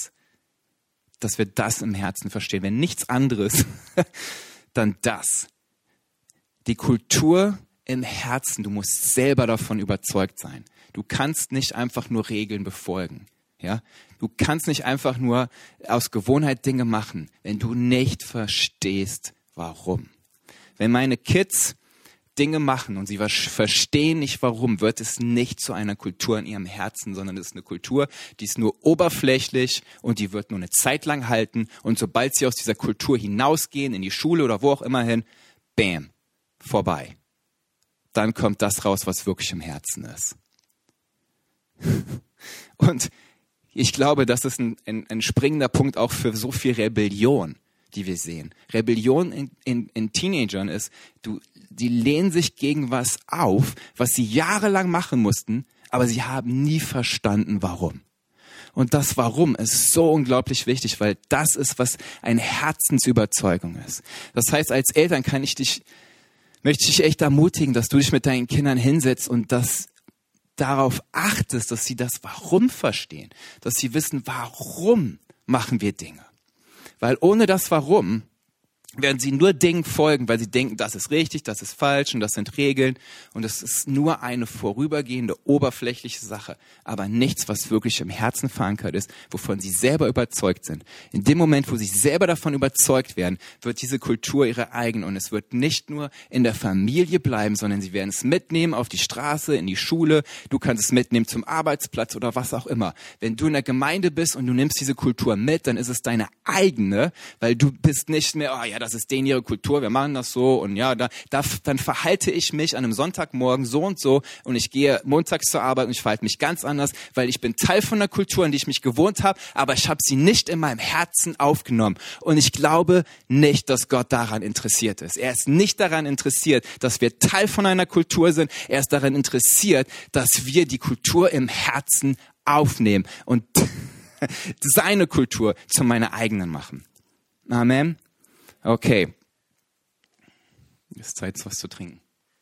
das im Herzen verstehen. Wenn nichts anderes, dann das. Die Kultur im Herzen, du musst selber davon überzeugt sein. Du kannst nicht einfach nur Regeln befolgen. Ja? Du kannst nicht einfach nur aus Gewohnheit Dinge machen, wenn du nicht verstehst, warum. Wenn meine Kids Dinge machen und sie verstehen nicht warum, wird es nicht zu einer Kultur in ihrem Herzen, sondern es ist eine Kultur, die ist nur oberflächlich und die wird nur eine Zeit lang halten. Und sobald sie aus dieser Kultur hinausgehen, in die Schule oder wo auch immer hin, bam, vorbei. Dann kommt das raus, was wirklich im Herzen ist. Und ich glaube, das ist ein springender Punkt auch für so viel Rebellion, die wir sehen. Rebellion in Teenagern ist, die lehnen sich gegen was auf, was sie jahrelang machen mussten, aber sie haben nie verstanden, warum. Und das Warum ist so unglaublich wichtig, weil das ist, was eine Herzensüberzeugung ist. Das heißt, als Eltern möchte ich dich echt ermutigen, dass du dich mit deinen Kindern hinsetzt und darauf achtest, dass sie das Warum verstehen, dass sie wissen, warum machen wir Dinge. Weil ohne das Warum werden sie nur Dingen folgen, weil sie denken, das ist richtig, das ist falsch und das sind Regeln. Und es ist nur eine vorübergehende, oberflächliche Sache, aber nichts, was wirklich im Herzen verankert ist, wovon sie selber überzeugt sind. In dem Moment, wo sie selber davon überzeugt werden, wird diese Kultur ihre eigene. Und es wird nicht nur in der Familie bleiben, sondern sie werden es mitnehmen auf die Straße, in die Schule. Du kannst es mitnehmen zum Arbeitsplatz oder was auch immer. Wenn du in der Gemeinde bist und du nimmst diese Kultur mit, dann ist es deine eigene, weil du bist nicht mehr, oh ja, das ist denen ihre Kultur, wir machen das so und ja, dann verhalte ich mich an einem Sonntagmorgen so und ich gehe montags zur Arbeit und ich verhalte mich ganz anders, weil ich bin Teil von der Kultur, an die ich mich gewohnt habe, aber ich habe sie nicht in meinem Herzen aufgenommen. Und ich glaube nicht, dass Gott daran interessiert ist. Er ist nicht daran interessiert, dass wir Teil von einer Kultur sind. Er ist daran interessiert, dass wir die Kultur im Herzen aufnehmen und seine Kultur zu meiner eigenen machen. Amen. Okay. Ist Zeit, was zu trinken.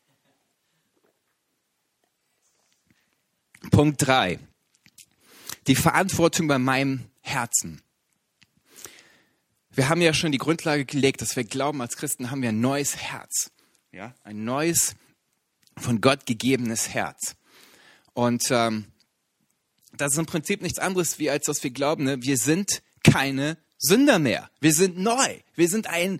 Punkt 3. Die Verantwortung bei meinem Herzen. Wir haben ja schon die Grundlage gelegt, dass wir glauben, als Christen haben wir ein neues Herz. Ja? Ein neues, von Gott gegebenes Herz. Und das ist im Prinzip nichts anderes, wie als dass wir glauben, ne? Wir sind keine Sünder mehr. Wir sind neu. Wir sind ein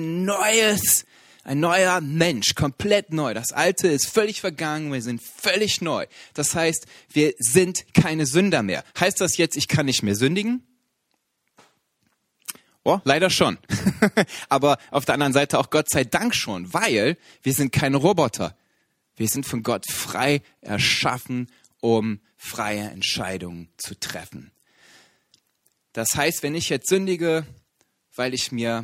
neuer Mensch, komplett neu. Das Alte ist völlig vergangen, wir sind völlig neu. Das heißt, wir sind keine Sünder mehr. Heißt das jetzt, ich kann nicht mehr sündigen? Oh, leider schon. Aber auf der anderen Seite auch Gott sei Dank schon, weil wir sind keine Roboter. Wir sind von Gott frei erschaffen, um freie Entscheidungen zu treffen. Das heißt, wenn ich jetzt sündige, weil ich mir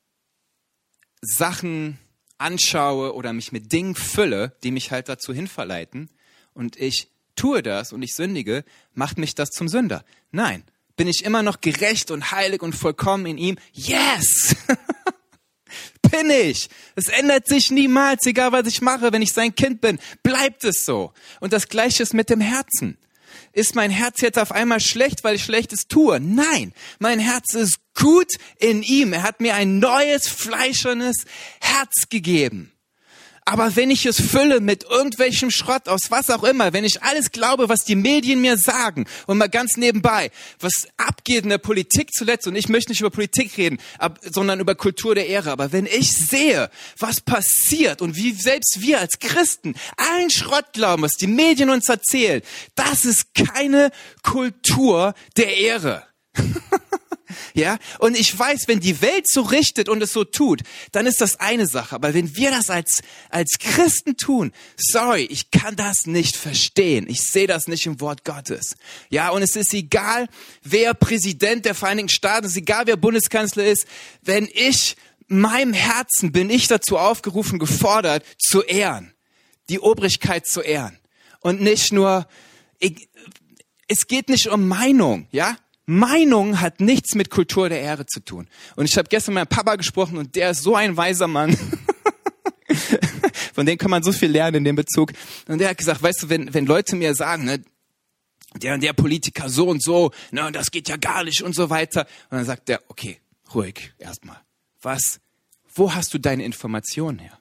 Sachen anschaue oder mich mit Dingen fülle, die mich halt dazu hinverleiten und ich tue das und ich sündige, macht mich das zum Sünder. Nein, bin ich immer noch gerecht und heilig und vollkommen in ihm? Yes! Bin ich. Es ändert sich niemals, egal was ich mache, wenn ich sein Kind bin, bleibt es so. Und das Gleiche ist mit dem Herzen. Ist mein Herz jetzt auf einmal schlecht, weil ich Schlechtes tue? Nein, mein Herz ist gut in ihm. Er hat mir ein neues, fleischernes Herz gegeben. Aber wenn ich es fülle mit irgendwelchem Schrott, aus was auch immer, wenn ich alles glaube, was die Medien mir sagen und mal ganz nebenbei, was abgeht in der Politik zuletzt, und ich möchte nicht über Politik reden, sondern über Kultur der Ehre, aber wenn ich sehe, was passiert und wie selbst wir als Christen allen Schrott glauben, was die Medien uns erzählen, das ist keine Kultur der Ehre. Ja, und ich weiß, wenn die Welt so richtet und es so tut, dann ist das eine Sache. Aber wenn wir das als Christen tun, sorry, ich kann das nicht verstehen. Ich sehe das nicht im Wort Gottes. Ja, und es ist egal, wer Präsident der Vereinigten Staaten ist, egal wer Bundeskanzler ist, wenn meinem Herzen bin ich dazu aufgerufen, gefordert, zu ehren. Die Obrigkeit zu ehren. Und nicht nur, es geht nicht um Meinung, ja? Meinung hat nichts mit Kultur der Ehre zu tun. Und ich habe gestern mit meinem Papa gesprochen und der ist so ein weiser Mann. Von dem kann man so viel lernen in dem Bezug. Und der hat gesagt, weißt du, wenn Leute mir sagen, ne, der Politiker so und so, ne, das geht ja gar nicht und so weiter. Und dann sagt der, okay, ruhig, erstmal. Wo hast du deine Informationen her?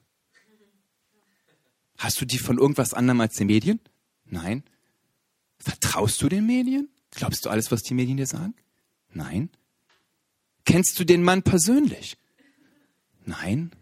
Hast du die von irgendwas anderem als den Medien? Nein. Vertraust du den Medien? Glaubst du alles, was die Medien dir sagen? Nein. Kennst du den Mann persönlich? Nein.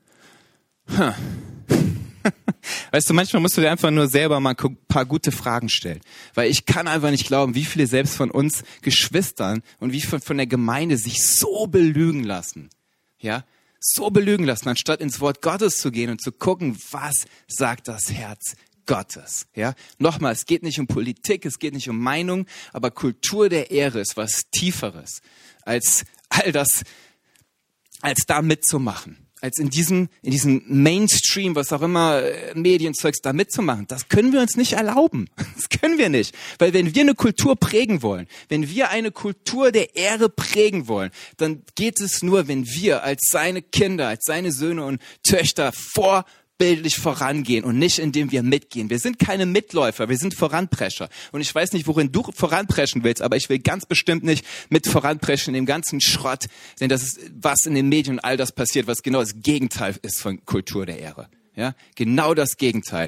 Weißt du, manchmal musst du dir einfach nur selber mal ein paar gute Fragen stellen. Weil ich kann einfach nicht glauben, wie viele selbst von uns Geschwistern und wie von der Gemeinde sich so belügen lassen. Ja, so belügen lassen, anstatt ins Wort Gottes zu gehen und zu gucken, was sagt das Herz Gottes. Ja, nochmal, es geht nicht um Politik, es geht nicht um Meinung, aber Kultur der Ehre ist was Tieferes, als all das, als da mitzumachen, als in diesem Mainstream, was auch immer, Medienzeugs da mitzumachen. Das können wir uns nicht erlauben. Das können wir nicht. Weil wenn wir eine Kultur prägen wollen, wenn wir eine Kultur der Ehre prägen wollen, dann geht es nur, wenn wir als seine Kinder, als seine Söhne und Töchter vorbildlich vorangehen und nicht, indem wir mitgehen. Wir sind keine Mitläufer, wir sind Voranprescher. Und ich weiß nicht, worin du voranpreschen willst, aber ich will ganz bestimmt nicht mit voranpreschen in dem ganzen Schrott, denn das ist, was in den Medien und all das passiert, was genau das Gegenteil ist von Kultur der Ehre. Ja, genau das Gegenteil.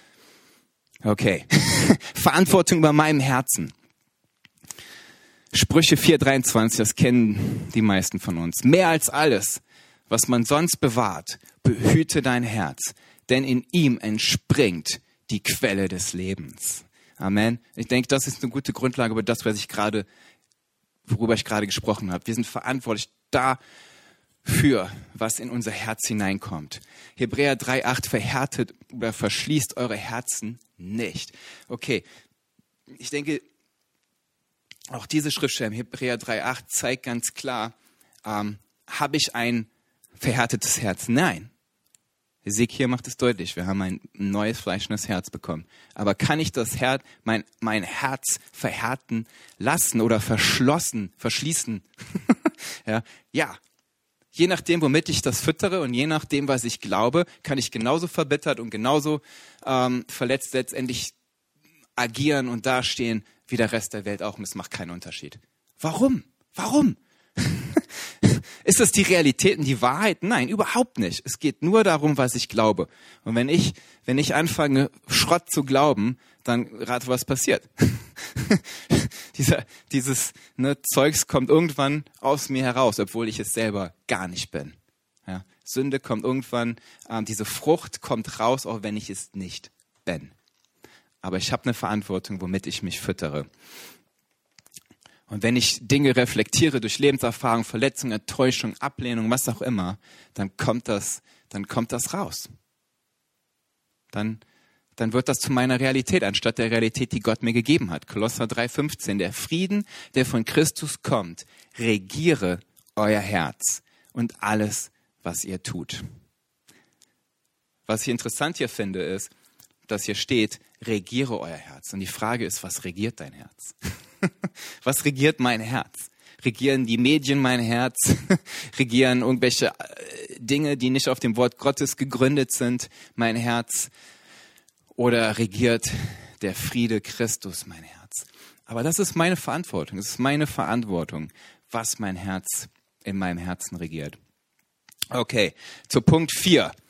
Okay. Verantwortung über meinem Herzen. Sprüche 4,23, das kennen die meisten von uns. Mehr als alles, was man sonst bewahrt, behüte dein Herz, denn in ihm entspringt die Quelle des Lebens. Amen. Ich denke, das ist eine gute Grundlage über das, worüber ich gerade gesprochen habe. Wir sind verantwortlich dafür, was in unser Herz hineinkommt. Hebräer 3,8, verhärtet oder verschließt eure Herzen nicht. Okay, ich denke, auch diese Schriftstelle, Hebräer 3,8, zeigt ganz klar, habe ich ein verhärtetes Herz? Nein. Ezekiel macht es deutlich, wir haben ein neues fleischendes Herz bekommen. Aber kann ich das mein Herz verhärten lassen oder verschließen? Ja. Je nachdem, womit ich das füttere und je nachdem, was ich glaube, kann ich genauso verbittert und genauso verletzt letztendlich agieren und dastehen wie der Rest der Welt auch. Und es macht keinen Unterschied. Warum? Ist das die Realität und die Wahrheit? Nein, überhaupt nicht. Es geht nur darum, was ich glaube. Und wenn ich anfange, Schrott zu glauben, dann rate, was passiert. Dieses Zeugs kommt irgendwann aus mir heraus, obwohl ich es selber gar nicht bin. Ja, Sünde kommt irgendwann, diese Frucht kommt raus, auch wenn ich es nicht bin. Aber ich habe eine Verantwortung, womit ich mich füttere. Und wenn ich Dinge reflektiere durch Lebenserfahrung, Verletzung, Enttäuschung, Ablehnung, was auch immer, dann kommt das raus. Dann wird das zu meiner Realität, anstatt der Realität, die Gott mir gegeben hat. Kolosser 3,15, der Frieden, der von Christus kommt, regiere euer Herz und alles, was ihr tut. Was ich interessant hier finde, ist, dass hier steht, regiere euer Herz. Und die Frage ist, was regiert dein Herz? Was regiert mein Herz? Regieren die Medien mein Herz? Regieren irgendwelche Dinge, die nicht auf dem Wort Gottes gegründet sind, mein Herz? Oder regiert der Friede Christus mein Herz? Aber das ist meine Verantwortung. Es ist meine Verantwortung, was mein Herz in meinem Herzen regiert. Okay, zu Punkt 4.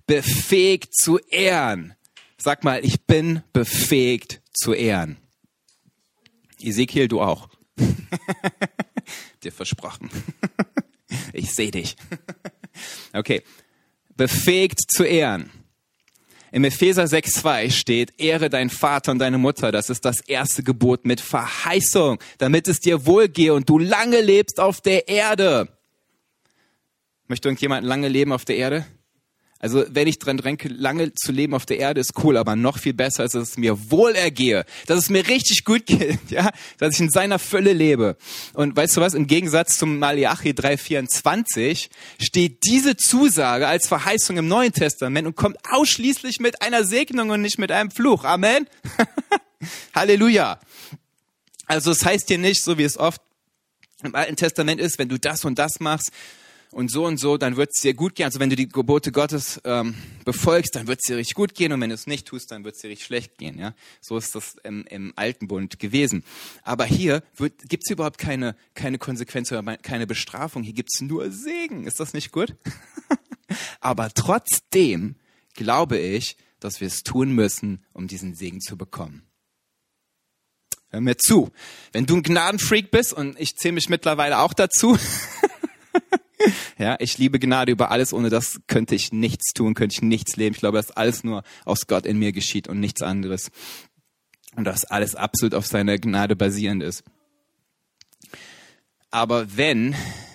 befähigt zu ehren. Sag mal, ich bin befähigt zu ehren. Ezekiel, du auch. Dir versprochen. Ich sehe dich. Okay. Befähigt zu ehren. Im Epheser 6,2 steht, ehre deinen Vater und deine Mutter. Das ist das erste Gebot mit Verheißung, damit es dir wohlgehe und du lange lebst auf der Erde. Möchte irgendjemand lange leben auf der Erde? Also wenn ich dran denke, lange zu leben auf der Erde ist cool, aber noch viel besser ist, dass es mir wohlergehe, dass es mir richtig gut geht, ja, dass ich in seiner Fülle lebe. Und weißt du was, im Gegensatz zum Malachi 3,24 steht diese Zusage als Verheißung im Neuen Testament und kommt ausschließlich mit einer Segnung und nicht mit einem Fluch. Amen. Halleluja. Also es heißt hier nicht, so wie es oft im Alten Testament ist, wenn du das und das machst, und so, dann wird es dir gut gehen. Also wenn du die Gebote Gottes befolgst, dann wird es dir richtig gut gehen. Und wenn du es nicht tust, dann wird es dir richtig schlecht gehen. Ja, so ist das im Alten Bund gewesen. Aber hier gibt es überhaupt keine Konsequenz oder keine Bestrafung. Hier gibt es nur Segen. Ist das nicht gut? Aber trotzdem glaube ich, dass wir es tun müssen, um diesen Segen zu bekommen. Hör mir zu. Wenn du ein Gnadenfreak bist, und ich zähle mich mittlerweile auch dazu, ja, ich liebe Gnade über alles. Ohne das könnte ich nichts tun, könnte ich nichts leben. Ich glaube, dass alles nur aus Gott in mir geschieht und nichts anderes. Und dass alles absolut auf seiner Gnade basierend ist. Aber wenn,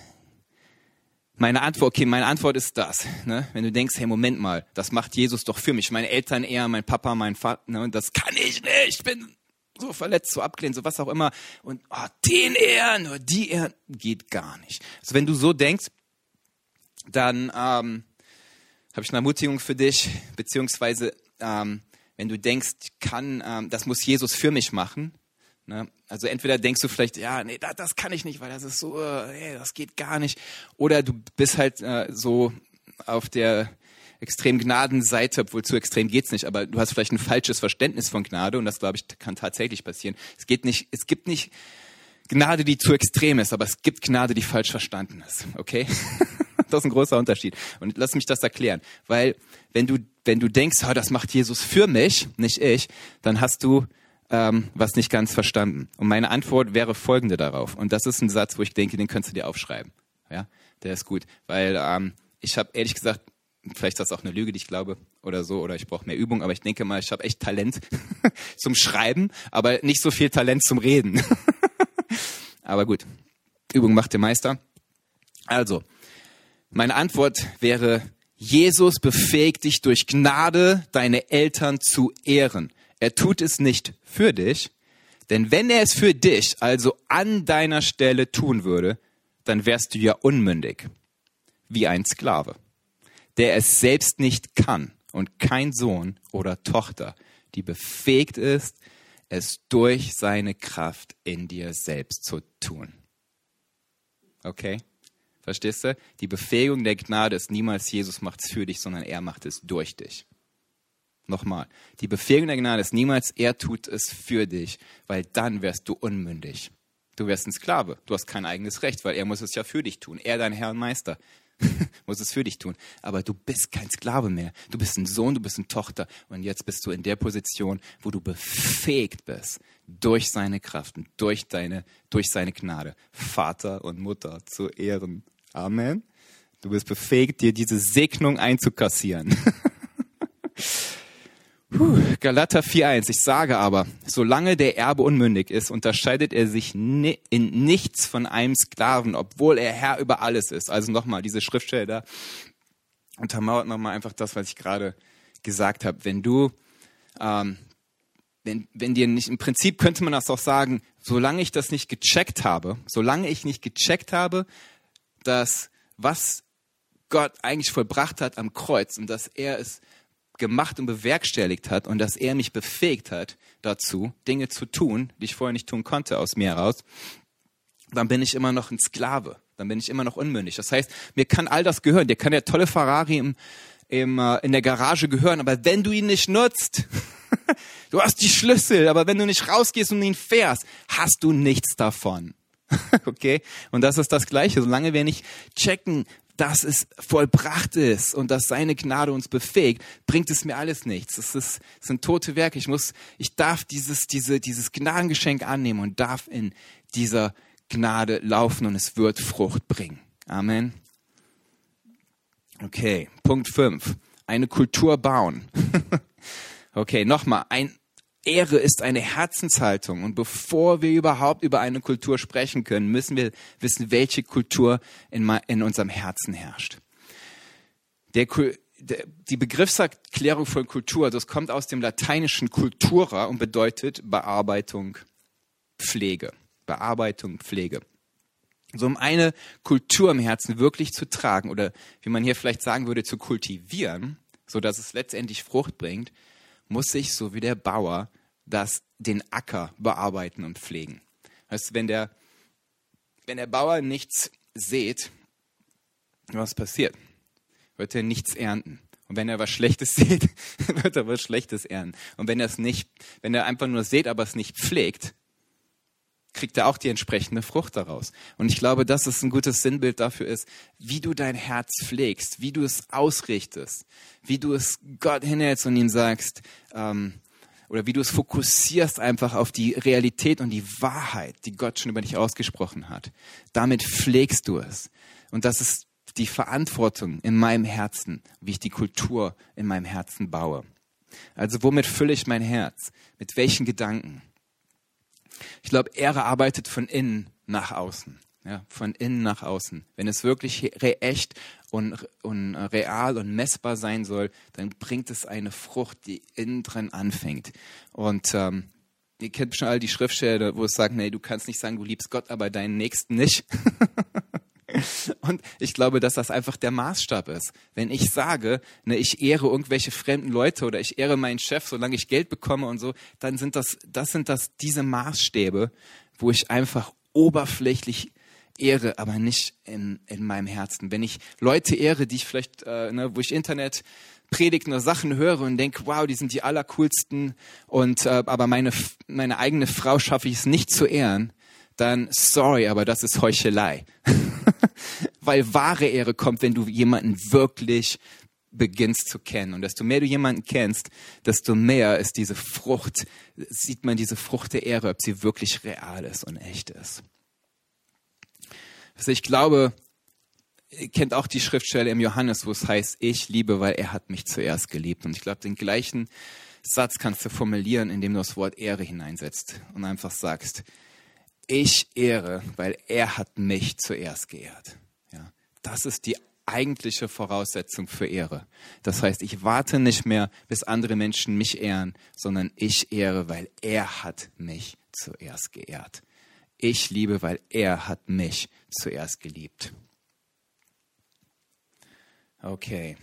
meine Antwort ist das. Ne? Wenn du denkst, hey, Moment mal, das macht Jesus doch für mich. Meine Eltern eher, mein Papa, mein Vater, ne? Und das kann ich nicht. Ich bin so verletzt, so abgelehnt, so was auch immer. Und den ehren, oder die ehren, geht gar nicht. Also wenn du so denkst, dann habe ich eine Ermutigung für dich, beziehungsweise wenn du denkst, das muss Jesus für mich machen. Ne? Also entweder denkst du vielleicht, ja, nee, das kann ich nicht, weil das ist so, das geht gar nicht. Oder du bist halt so auf der extrem Gnadenseite, obwohl zu extrem geht's nicht, aber du hast vielleicht ein falsches Verständnis von Gnade und das, glaube ich, kann tatsächlich passieren. Es gibt nicht Gnade, die zu extrem ist, aber es gibt Gnade, die falsch verstanden ist, okay? Das ist ein großer Unterschied. Und lass mich das erklären, weil wenn du denkst, das macht Jesus für mich, nicht ich, dann hast du was nicht ganz verstanden. Und meine Antwort wäre folgende darauf. Und das ist ein Satz, wo ich denke, den könntest du dir aufschreiben. Ja, der ist gut, weil ich habe ehrlich gesagt, vielleicht ist das auch eine Lüge, die ich glaube, oder so, oder ich brauche mehr Übung, aber ich denke mal, ich habe echt Talent zum Schreiben, aber nicht so viel Talent zum Reden. Aber gut, Übung macht den Meister. Also, meine Antwort wäre, Jesus befähigt dich durch Gnade, deine Eltern zu ehren. Er tut es nicht für dich, denn wenn er es für dich, also an deiner Stelle tun würde, dann wärst du ja unmündig, wie ein Sklave, der es selbst nicht kann und kein Sohn oder Tochter, die befähigt ist, es durch seine Kraft in dir selbst zu tun. Okay? Verstehst du? Die Befähigung der Gnade ist niemals Jesus macht es für dich, sondern er macht es durch dich. Nochmal. Die Befähigung der Gnade ist niemals er tut es für dich, weil dann wärst du unmündig. Du wärst ein Sklave. Du hast kein eigenes Recht, weil er muss es ja für dich tun. Er, dein Herr und Meister, muss es für dich tun. Aber du bist kein Sklave mehr. Du bist ein Sohn, du bist eine Tochter. Und jetzt bist du in der Position, wo du befähigt bist, durch seine Kraft und durch seine Gnade, Vater und Mutter zu ehren. Amen. Du bist befähigt, dir diese Segnung einzukassieren. Galater 4,1. Ich sage aber, solange der Erbe unmündig ist, unterscheidet er sich in nichts von einem Sklaven, obwohl er Herr über alles ist. Also nochmal, diese Schriftstelle da untermauert nochmal einfach das, was ich gerade gesagt habe. Wenn dir nicht, im Prinzip könnte man das auch sagen, solange ich nicht gecheckt habe, dass was Gott eigentlich vollbracht hat am Kreuz und dass er es gemacht und bewerkstelligt hat und dass er mich befähigt hat dazu, Dinge zu tun, die ich vorher nicht tun konnte aus mir heraus, dann bin ich immer noch ein Sklave, dann bin ich immer noch unmündig. Das heißt, mir kann all das gehören, dir kann der tolle Ferrari in der Garage gehören, aber wenn du ihn nicht nutzt, du hast die Schlüssel, aber wenn du nicht rausgehst und ihn fährst, hast du nichts davon. Okay? Und das ist das Gleiche. Solange wir nicht checken, dass es vollbracht ist und dass seine Gnade uns befähigt, bringt es mir alles nichts. Es sind tote Werke. Ich darf dieses Gnadengeschenk annehmen und darf in dieser Gnade laufen und es wird Frucht bringen. Amen. Okay, Punkt 5. Eine Kultur bauen. Okay, nochmal. Ehre ist eine Herzenshaltung. Und bevor wir überhaupt über eine Kultur sprechen können, müssen wir wissen, welche Kultur in unserem Herzen herrscht. Die Begriffserklärung von Kultur, das kommt aus dem lateinischen cultura und bedeutet Bearbeitung, Pflege. Bearbeitung, Pflege. So, um eine Kultur im Herzen wirklich zu tragen oder wie man hier vielleicht sagen würde, zu kultivieren, sodass es letztendlich Frucht bringt, muss ich, so wie der Bauer, den Acker bearbeiten und pflegen. Heißt, wenn der Bauer nichts sät, was passiert? Wird er nichts ernten. Und wenn er was Schlechtes sät, wird er was Schlechtes ernten. Und wenn er einfach nur sät, aber es nicht pflegt, kriegt er auch die entsprechende Frucht daraus. Und ich glaube, dass es ein gutes Sinnbild dafür ist, wie du dein Herz pflegst, wie du es ausrichtest, wie du es Gott hinhältst und ihm sagst, oder wie du es fokussierst einfach auf die Realität und die Wahrheit, die Gott schon über dich ausgesprochen hat. Damit pflegst du es. Und das ist die Verantwortung in meinem Herzen, wie ich die Kultur in meinem Herzen baue. Also womit fülle ich mein Herz? Mit welchen Gedanken? Ich glaube, Ehre arbeitet von innen nach außen. Ja, von innen nach außen. Wenn es wirklich echt und real und messbar sein soll, dann bringt es eine Frucht, die innen drin anfängt. Und ihr kennt schon all die Schriftstellen, wo es sagt, nee, du kannst nicht sagen, du liebst Gott, aber deinen Nächsten nicht. Und ich glaube, dass das einfach der Maßstab ist. Wenn ich sage, ich ehre irgendwelche fremden Leute oder ich ehre meinen Chef, solange ich Geld bekomme und so, dann sind das diese Maßstäbe, wo ich einfach oberflächlich ehre, aber nicht in meinem Herzen. Wenn ich Leute ehre, die ich vielleicht, wo ich Internetpredigten oder Sachen höre und denke, wow, die sind die allercoolsten und aber meine eigene Frau schaffe ich es nicht zu ehren, dann sorry, aber das ist Heuchelei. Weil wahre Ehre kommt, wenn du jemanden wirklich beginnst zu kennen. Und desto mehr du jemanden kennst, desto mehr ist diese Frucht, sieht man diese Frucht der Ehre, ob sie wirklich real ist und echt ist. Also ich glaube, ihr kennt auch die Schriftstelle im Johannes, wo es heißt, ich liebe, weil er hat mich zuerst geliebt. Und ich glaube, den gleichen Satz kannst du formulieren, indem du das Wort Ehre hineinsetzt und einfach sagst, ich ehre, weil er hat mich zuerst geehrt. Ja, das ist die eigentliche Voraussetzung für Ehre. Das heißt, ich warte nicht mehr, bis andere Menschen mich ehren, sondern ich ehre, weil er hat mich zuerst geehrt. Ich liebe, weil er hat mich zuerst geliebt. Okay.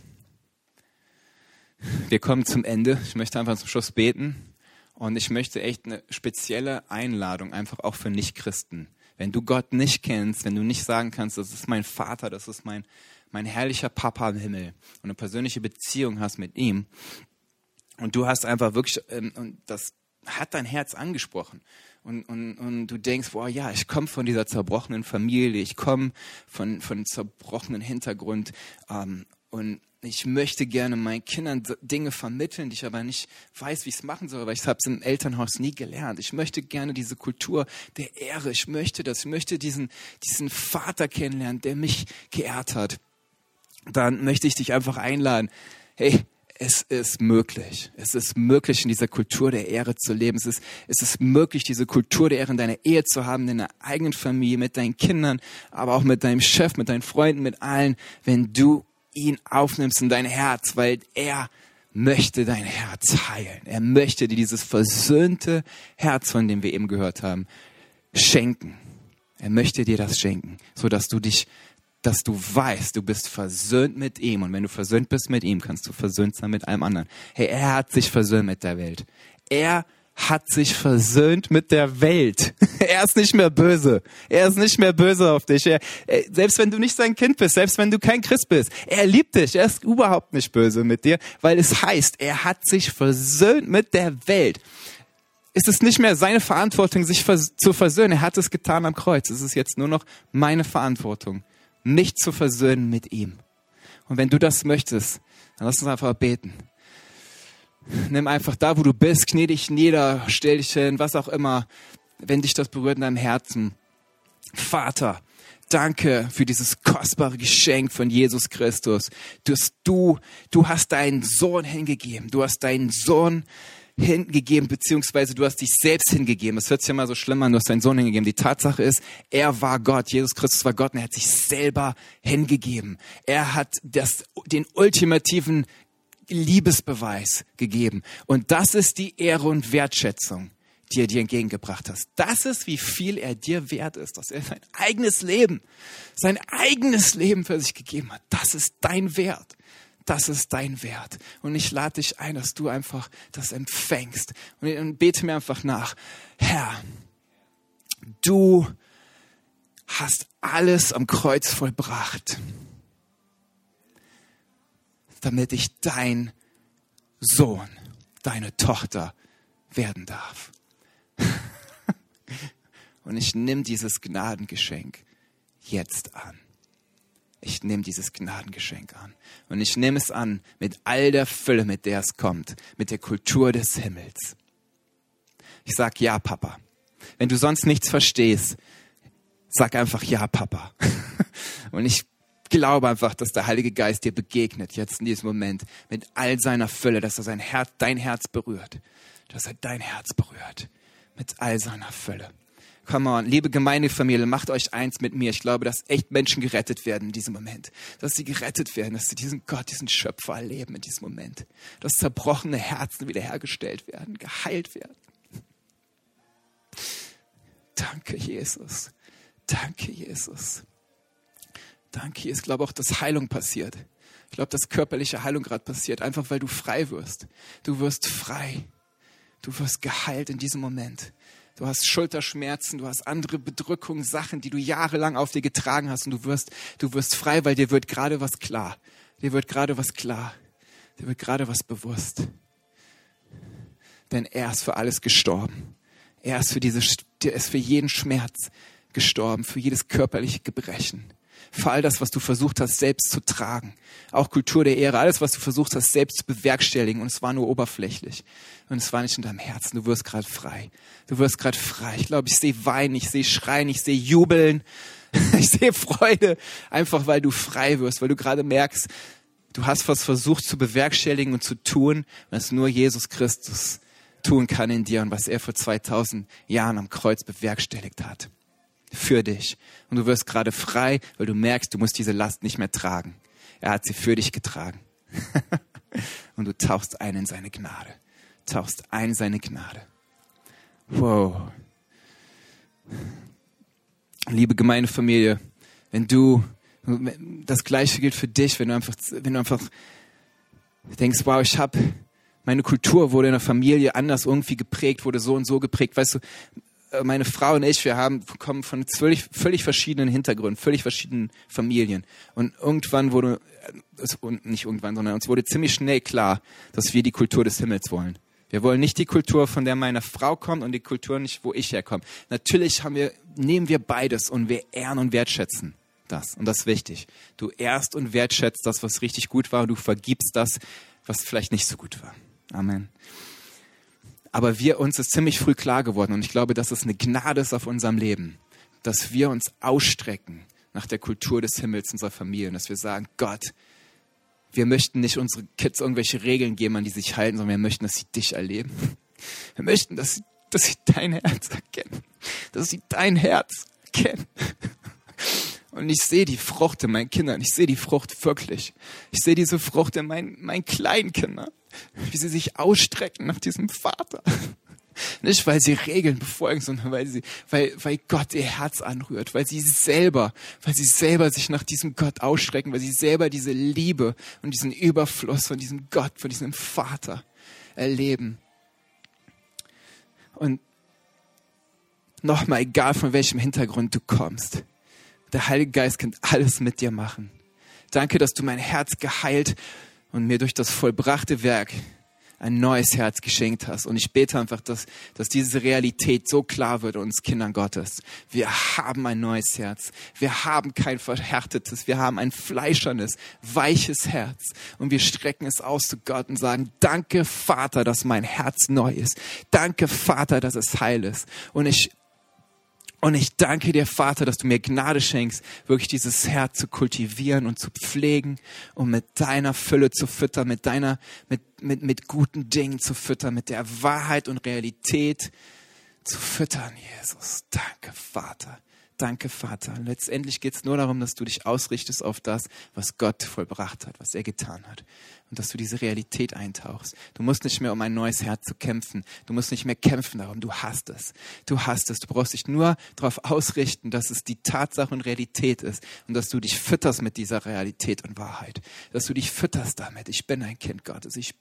Wir kommen zum Ende. Ich möchte einfach zum Schluss beten. Und ich möchte echt eine spezielle Einladung, einfach auch für Nichtchristen. Wenn du Gott nicht kennst, wenn du nicht sagen kannst, das ist mein Vater, das ist mein herrlicher Papa im Himmel und eine persönliche Beziehung hast mit ihm und du hast einfach wirklich, und das hat dein Herz angesprochen und du denkst, boah, ja, ich komme von dieser zerbrochenen Familie, ich komme von zerbrochenen Hintergrund und ich möchte gerne meinen Kindern Dinge vermitteln, die ich aber nicht weiß, wie ich es machen soll, weil ich habe es im Elternhaus nie gelernt. Ich möchte gerne diese Kultur der Ehre. Ich möchte diesen Vater kennenlernen, der mich geehrt hat. Dann möchte ich dich einfach einladen. Hey, es ist möglich. Es ist möglich, in dieser Kultur der Ehre zu leben. Es ist möglich, diese Kultur der Ehre in deiner Ehe zu haben, in deiner eigenen Familie, mit deinen Kindern, aber auch mit deinem Chef, mit deinen Freunden, mit allen, wenn du ihn aufnimmst in dein Herz, weil er möchte dein Herz heilen. Er möchte dir dieses versöhnte Herz, von dem wir eben gehört haben, schenken. Er möchte dir das schenken, sodass du weißt, du bist versöhnt mit ihm. Und wenn du versöhnt bist mit ihm, kannst du versöhnt sein mit allem anderen. Hey, er hat sich versöhnt mit der Welt. Er hat sich versöhnt mit der Welt. Er ist nicht mehr böse. Er ist nicht mehr böse auf dich. Selbst wenn du nicht sein Kind bist, selbst wenn du kein Christ bist, er liebt dich. Er ist überhaupt nicht böse mit dir, weil es heißt, er hat sich versöhnt mit der Welt. Es ist nicht mehr seine Verantwortung, sich zu versöhnen. Er hat es getan am Kreuz. Es ist jetzt nur noch meine Verantwortung, mich zu versöhnen mit ihm. Und wenn du das möchtest, dann lass uns einfach beten. Nimm einfach da, wo du bist, knie dich nieder, stell dich hin, was auch immer, wenn dich das berührt in deinem Herzen. Vater, danke für dieses kostbare Geschenk von Jesus Christus. Du hast deinen Sohn hingegeben. Du hast deinen Sohn hingegeben, beziehungsweise du hast dich selbst hingegeben. Das hört sich ja immer so schlimm an, du hast deinen Sohn hingegeben. Die Tatsache ist, er war Gott. Jesus Christus war Gott und er hat sich selber hingegeben. Er hat den ultimativen Liebesbeweis gegeben. Und das ist die Ehre und Wertschätzung, die er dir entgegengebracht hast. Das ist, wie viel er dir wert ist, dass er sein eigenes Leben für sich gegeben hat. Das ist dein Wert. Das ist dein Wert. Und ich lade dich ein, dass du einfach das empfängst. Und bete mir einfach nach. Herr, du hast alles am Kreuz vollbracht, damit ich dein Sohn, deine Tochter werden darf. Und ich nehme dieses Gnadengeschenk jetzt an. Ich nehme dieses Gnadengeschenk an. Und ich nehme es an mit all der Fülle, mit der es kommt, mit der Kultur des Himmels. Ich sag ja, Papa. Wenn du sonst nichts verstehst, sag einfach ja, Papa. Und ich glaube einfach, dass der Heilige Geist dir begegnet, jetzt in diesem Moment, mit all seiner Fülle, dass er dein Herz berührt. Dass er dein Herz berührt. Mit all seiner Fülle. Come on, liebe Gemeindefamilie, macht euch eins mit mir. Ich glaube, dass echt Menschen gerettet werden in diesem Moment. Dass sie gerettet werden, dass sie diesen Gott, diesen Schöpfer erleben in diesem Moment. Dass zerbrochene Herzen wiederhergestellt werden, geheilt werden. Danke, Jesus. Danke, Jesus. Danke, Jesus. Ich glaube auch, dass Heilung passiert. Ich glaube, dass körperliche Heilung gerade passiert, einfach weil du frei wirst. Du wirst frei. Du wirst geheilt in diesem Moment. Du hast Schulterschmerzen, du hast andere Bedrückungen, Sachen, die du jahrelang auf dir getragen hast und du wirst frei, weil dir wird gerade was klar. Dir wird gerade was klar. Dir wird gerade was bewusst. Denn er ist für alles gestorben. Er ist für jeden Schmerz gestorben, für jedes körperliche Gebrechen. Für all das, was du versucht hast, selbst zu tragen. Auch Kultur der Ehre, alles, was du versucht hast, selbst zu bewerkstelligen. Und es war nur oberflächlich. Und es war nicht in deinem Herzen. Du wirst gerade frei. Du wirst gerade frei. Ich glaube, ich sehe Weinen, ich sehe Schreien, ich sehe Jubeln. Ich sehe Freude. Einfach, weil du frei wirst, weil du gerade merkst, du hast was versucht zu bewerkstelligen und zu tun, was nur Jesus Christus tun kann in dir und was er vor 2000 Jahren am Kreuz bewerkstelligt hat. Für dich. Und du wirst gerade frei, weil du merkst, du musst diese Last nicht mehr tragen. Er hat sie für dich getragen. Und du tauchst ein in seine Gnade. Tauchst ein in seine Gnade. Wow. Liebe Gemeindefamilie, das Gleiche gilt für dich, wenn du einfach denkst, wow, meine Kultur wurde in der Familie anders irgendwie geprägt, wurde so und so geprägt. Weißt du, meine Frau und ich, kommen von völlig verschiedenen Hintergründen, völlig verschiedenen Familien. Und irgendwann uns wurde ziemlich schnell klar, dass wir die Kultur des Himmels wollen. Wir wollen nicht die Kultur, von der meine Frau kommt und die Kultur nicht, wo ich herkomme. Natürlich nehmen wir beides und wir ehren und wertschätzen das. Und das ist wichtig. Du ehrst und wertschätzt das, was richtig gut war und du vergibst das, was vielleicht nicht so gut war. Amen. Aber uns ist ziemlich früh klar geworden und ich glaube, dass es eine Gnade ist auf unserem Leben, dass wir uns ausstrecken nach der Kultur des Himmels unserer Familie und dass wir sagen, Gott, wir möchten nicht unsere Kids irgendwelche Regeln geben, an die sie sich halten, sondern wir möchten, dass sie dich erleben. Wir möchten, dass sie dein Herz erkennen, dass sie dein Herz erkennen. Und ich sehe die Frucht in meinen Kindern, ich sehe die Frucht wirklich. Ich sehe diese Frucht in meinen kleinen Kindern, wie sie sich ausstrecken nach diesem Vater. Nicht, weil sie Regeln befolgen, sondern weil Gott ihr Herz anrührt, weil sie selber sich nach diesem Gott ausstrecken, weil sie selber diese Liebe und diesen Überfluss von diesem Gott, von diesem Vater erleben. Und nochmal, egal von welchem Hintergrund du kommst, der Heilige Geist kann alles mit dir machen. Danke, dass du mein Herz geheilt und mir durch das vollbrachte Werk ein neues Herz geschenkt hast. Und ich bete einfach, dass diese Realität so klar wird uns Kindern Gottes. Wir haben ein neues Herz. Wir haben kein verhärtetes, wir haben ein fleischernes, weiches Herz. Und wir strecken es aus zu Gott und sagen, danke Vater, dass mein Herz neu ist. Danke Vater, dass es heil ist. Und ich danke dir, Vater, dass du mir Gnade schenkst, wirklich dieses Herz zu kultivieren und zu pflegen und mit deiner Fülle zu füttern, mit guten Dingen zu füttern, mit der Wahrheit und Realität zu füttern, Jesus. Danke, Vater. Danke, Vater. Letztendlich geht es nur darum, dass du dich ausrichtest auf das, was Gott vollbracht hat, was er getan hat. Und dass du diese Realität eintauchst. Du musst nicht mehr um ein neues Herz zu kämpfen. Du musst nicht mehr kämpfen darum. Du hast es. Du hast es. Du brauchst dich nur darauf ausrichten, dass es die Tatsache und Realität ist. Und dass du dich fütterst mit dieser Realität und Wahrheit. Dass du dich fütterst damit. Ich bin ein Kind Gottes. Ich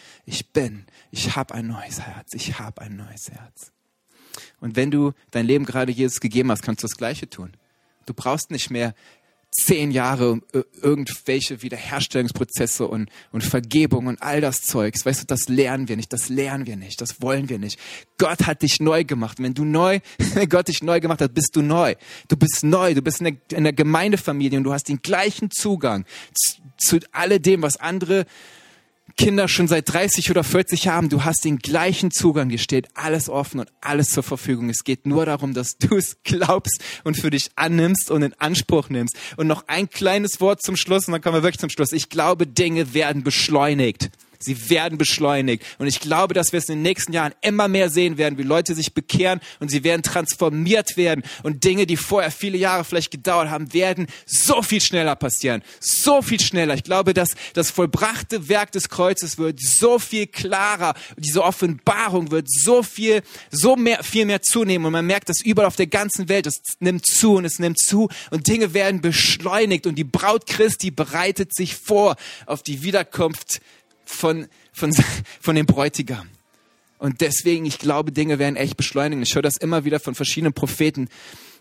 habe ein neues Herz. Ich habe ein neues Herz. Und wenn du dein Leben gerade Jesus gegeben hast, kannst du das Gleiche tun. Du brauchst nicht mehr 10 Jahre um irgendwelche Wiederherstellungsprozesse und Vergebung und all das Zeugs. Weißt du, das lernen wir nicht, das wollen wir nicht. Gott hat dich neu gemacht. Wenn Gott dich neu gemacht hat, bist du neu. Du bist neu, du bist in der Gemeindefamilie und du hast den gleichen Zugang zu alledem, was andere Kinder schon seit 30 oder 40 haben, du hast den gleichen Zugang, dir steht alles offen und alles zur Verfügung. Es geht nur darum, dass du es glaubst und für dich annimmst und in Anspruch nimmst. Und noch ein kleines Wort zum Schluss und dann kommen wir wirklich zum Schluss. Ich glaube, Dinge werden beschleunigt. Sie werden beschleunigt. Und ich glaube, dass wir es in den nächsten Jahren immer mehr sehen werden, wie Leute sich bekehren und sie werden transformiert werden. Und Dinge, die vorher viele Jahre vielleicht gedauert haben, werden so viel schneller passieren. So viel schneller. Ich glaube, dass das vollbrachte Werk des Kreuzes wird so viel klarer. Diese Offenbarung wird viel mehr zunehmen. Und man merkt das überall auf der ganzen Welt. Es nimmt zu und es nimmt zu. Und Dinge werden beschleunigt. Und die Braut Christi bereitet sich vor auf die Wiederkunft von dem Bräutigam. Und deswegen, ich glaube, Dinge werden echt beschleunigen. Ich höre das immer wieder von verschiedenen Propheten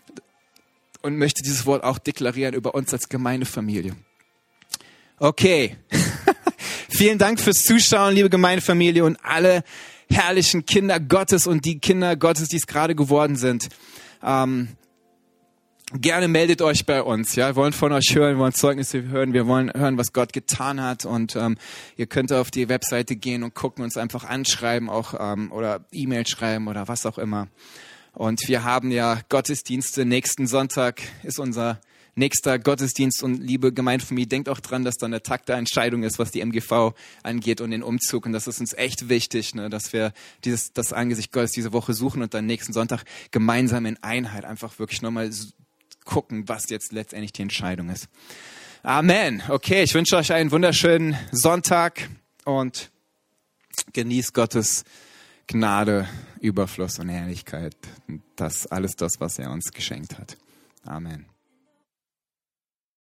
und möchte dieses Wort auch deklarieren über uns als Gemeindefamilie. Okay. Vielen Dank fürs Zuschauen, liebe Gemeindefamilie und alle herrlichen Kinder Gottes und die Kinder Gottes, die es gerade geworden sind. Gerne meldet euch bei uns. Ja, wir wollen von euch hören, wir wollen Zeugnisse hören, wir wollen hören, was Gott getan hat. Und ihr könnt auf die Webseite gehen und gucken, uns einfach anschreiben, auch oder E-Mail schreiben oder was auch immer. Und wir haben ja Gottesdienste. Nächsten Sonntag ist unser nächster Gottesdienst. Und liebe Gemeindefamilie, denkt auch dran, dass dann der Tag der Entscheidung ist, was die MGV angeht und den Umzug. Und das ist uns echt wichtig, ne, dass wir das Angesicht Gottes diese Woche suchen und dann nächsten Sonntag gemeinsam in Einheit einfach wirklich nochmal gucken, was jetzt letztendlich die Entscheidung ist. Amen. Okay, ich wünsche euch einen wunderschönen Sonntag und genießt Gottes Gnade, Überfluss und Herrlichkeit. Das alles das, was er uns geschenkt hat. Amen.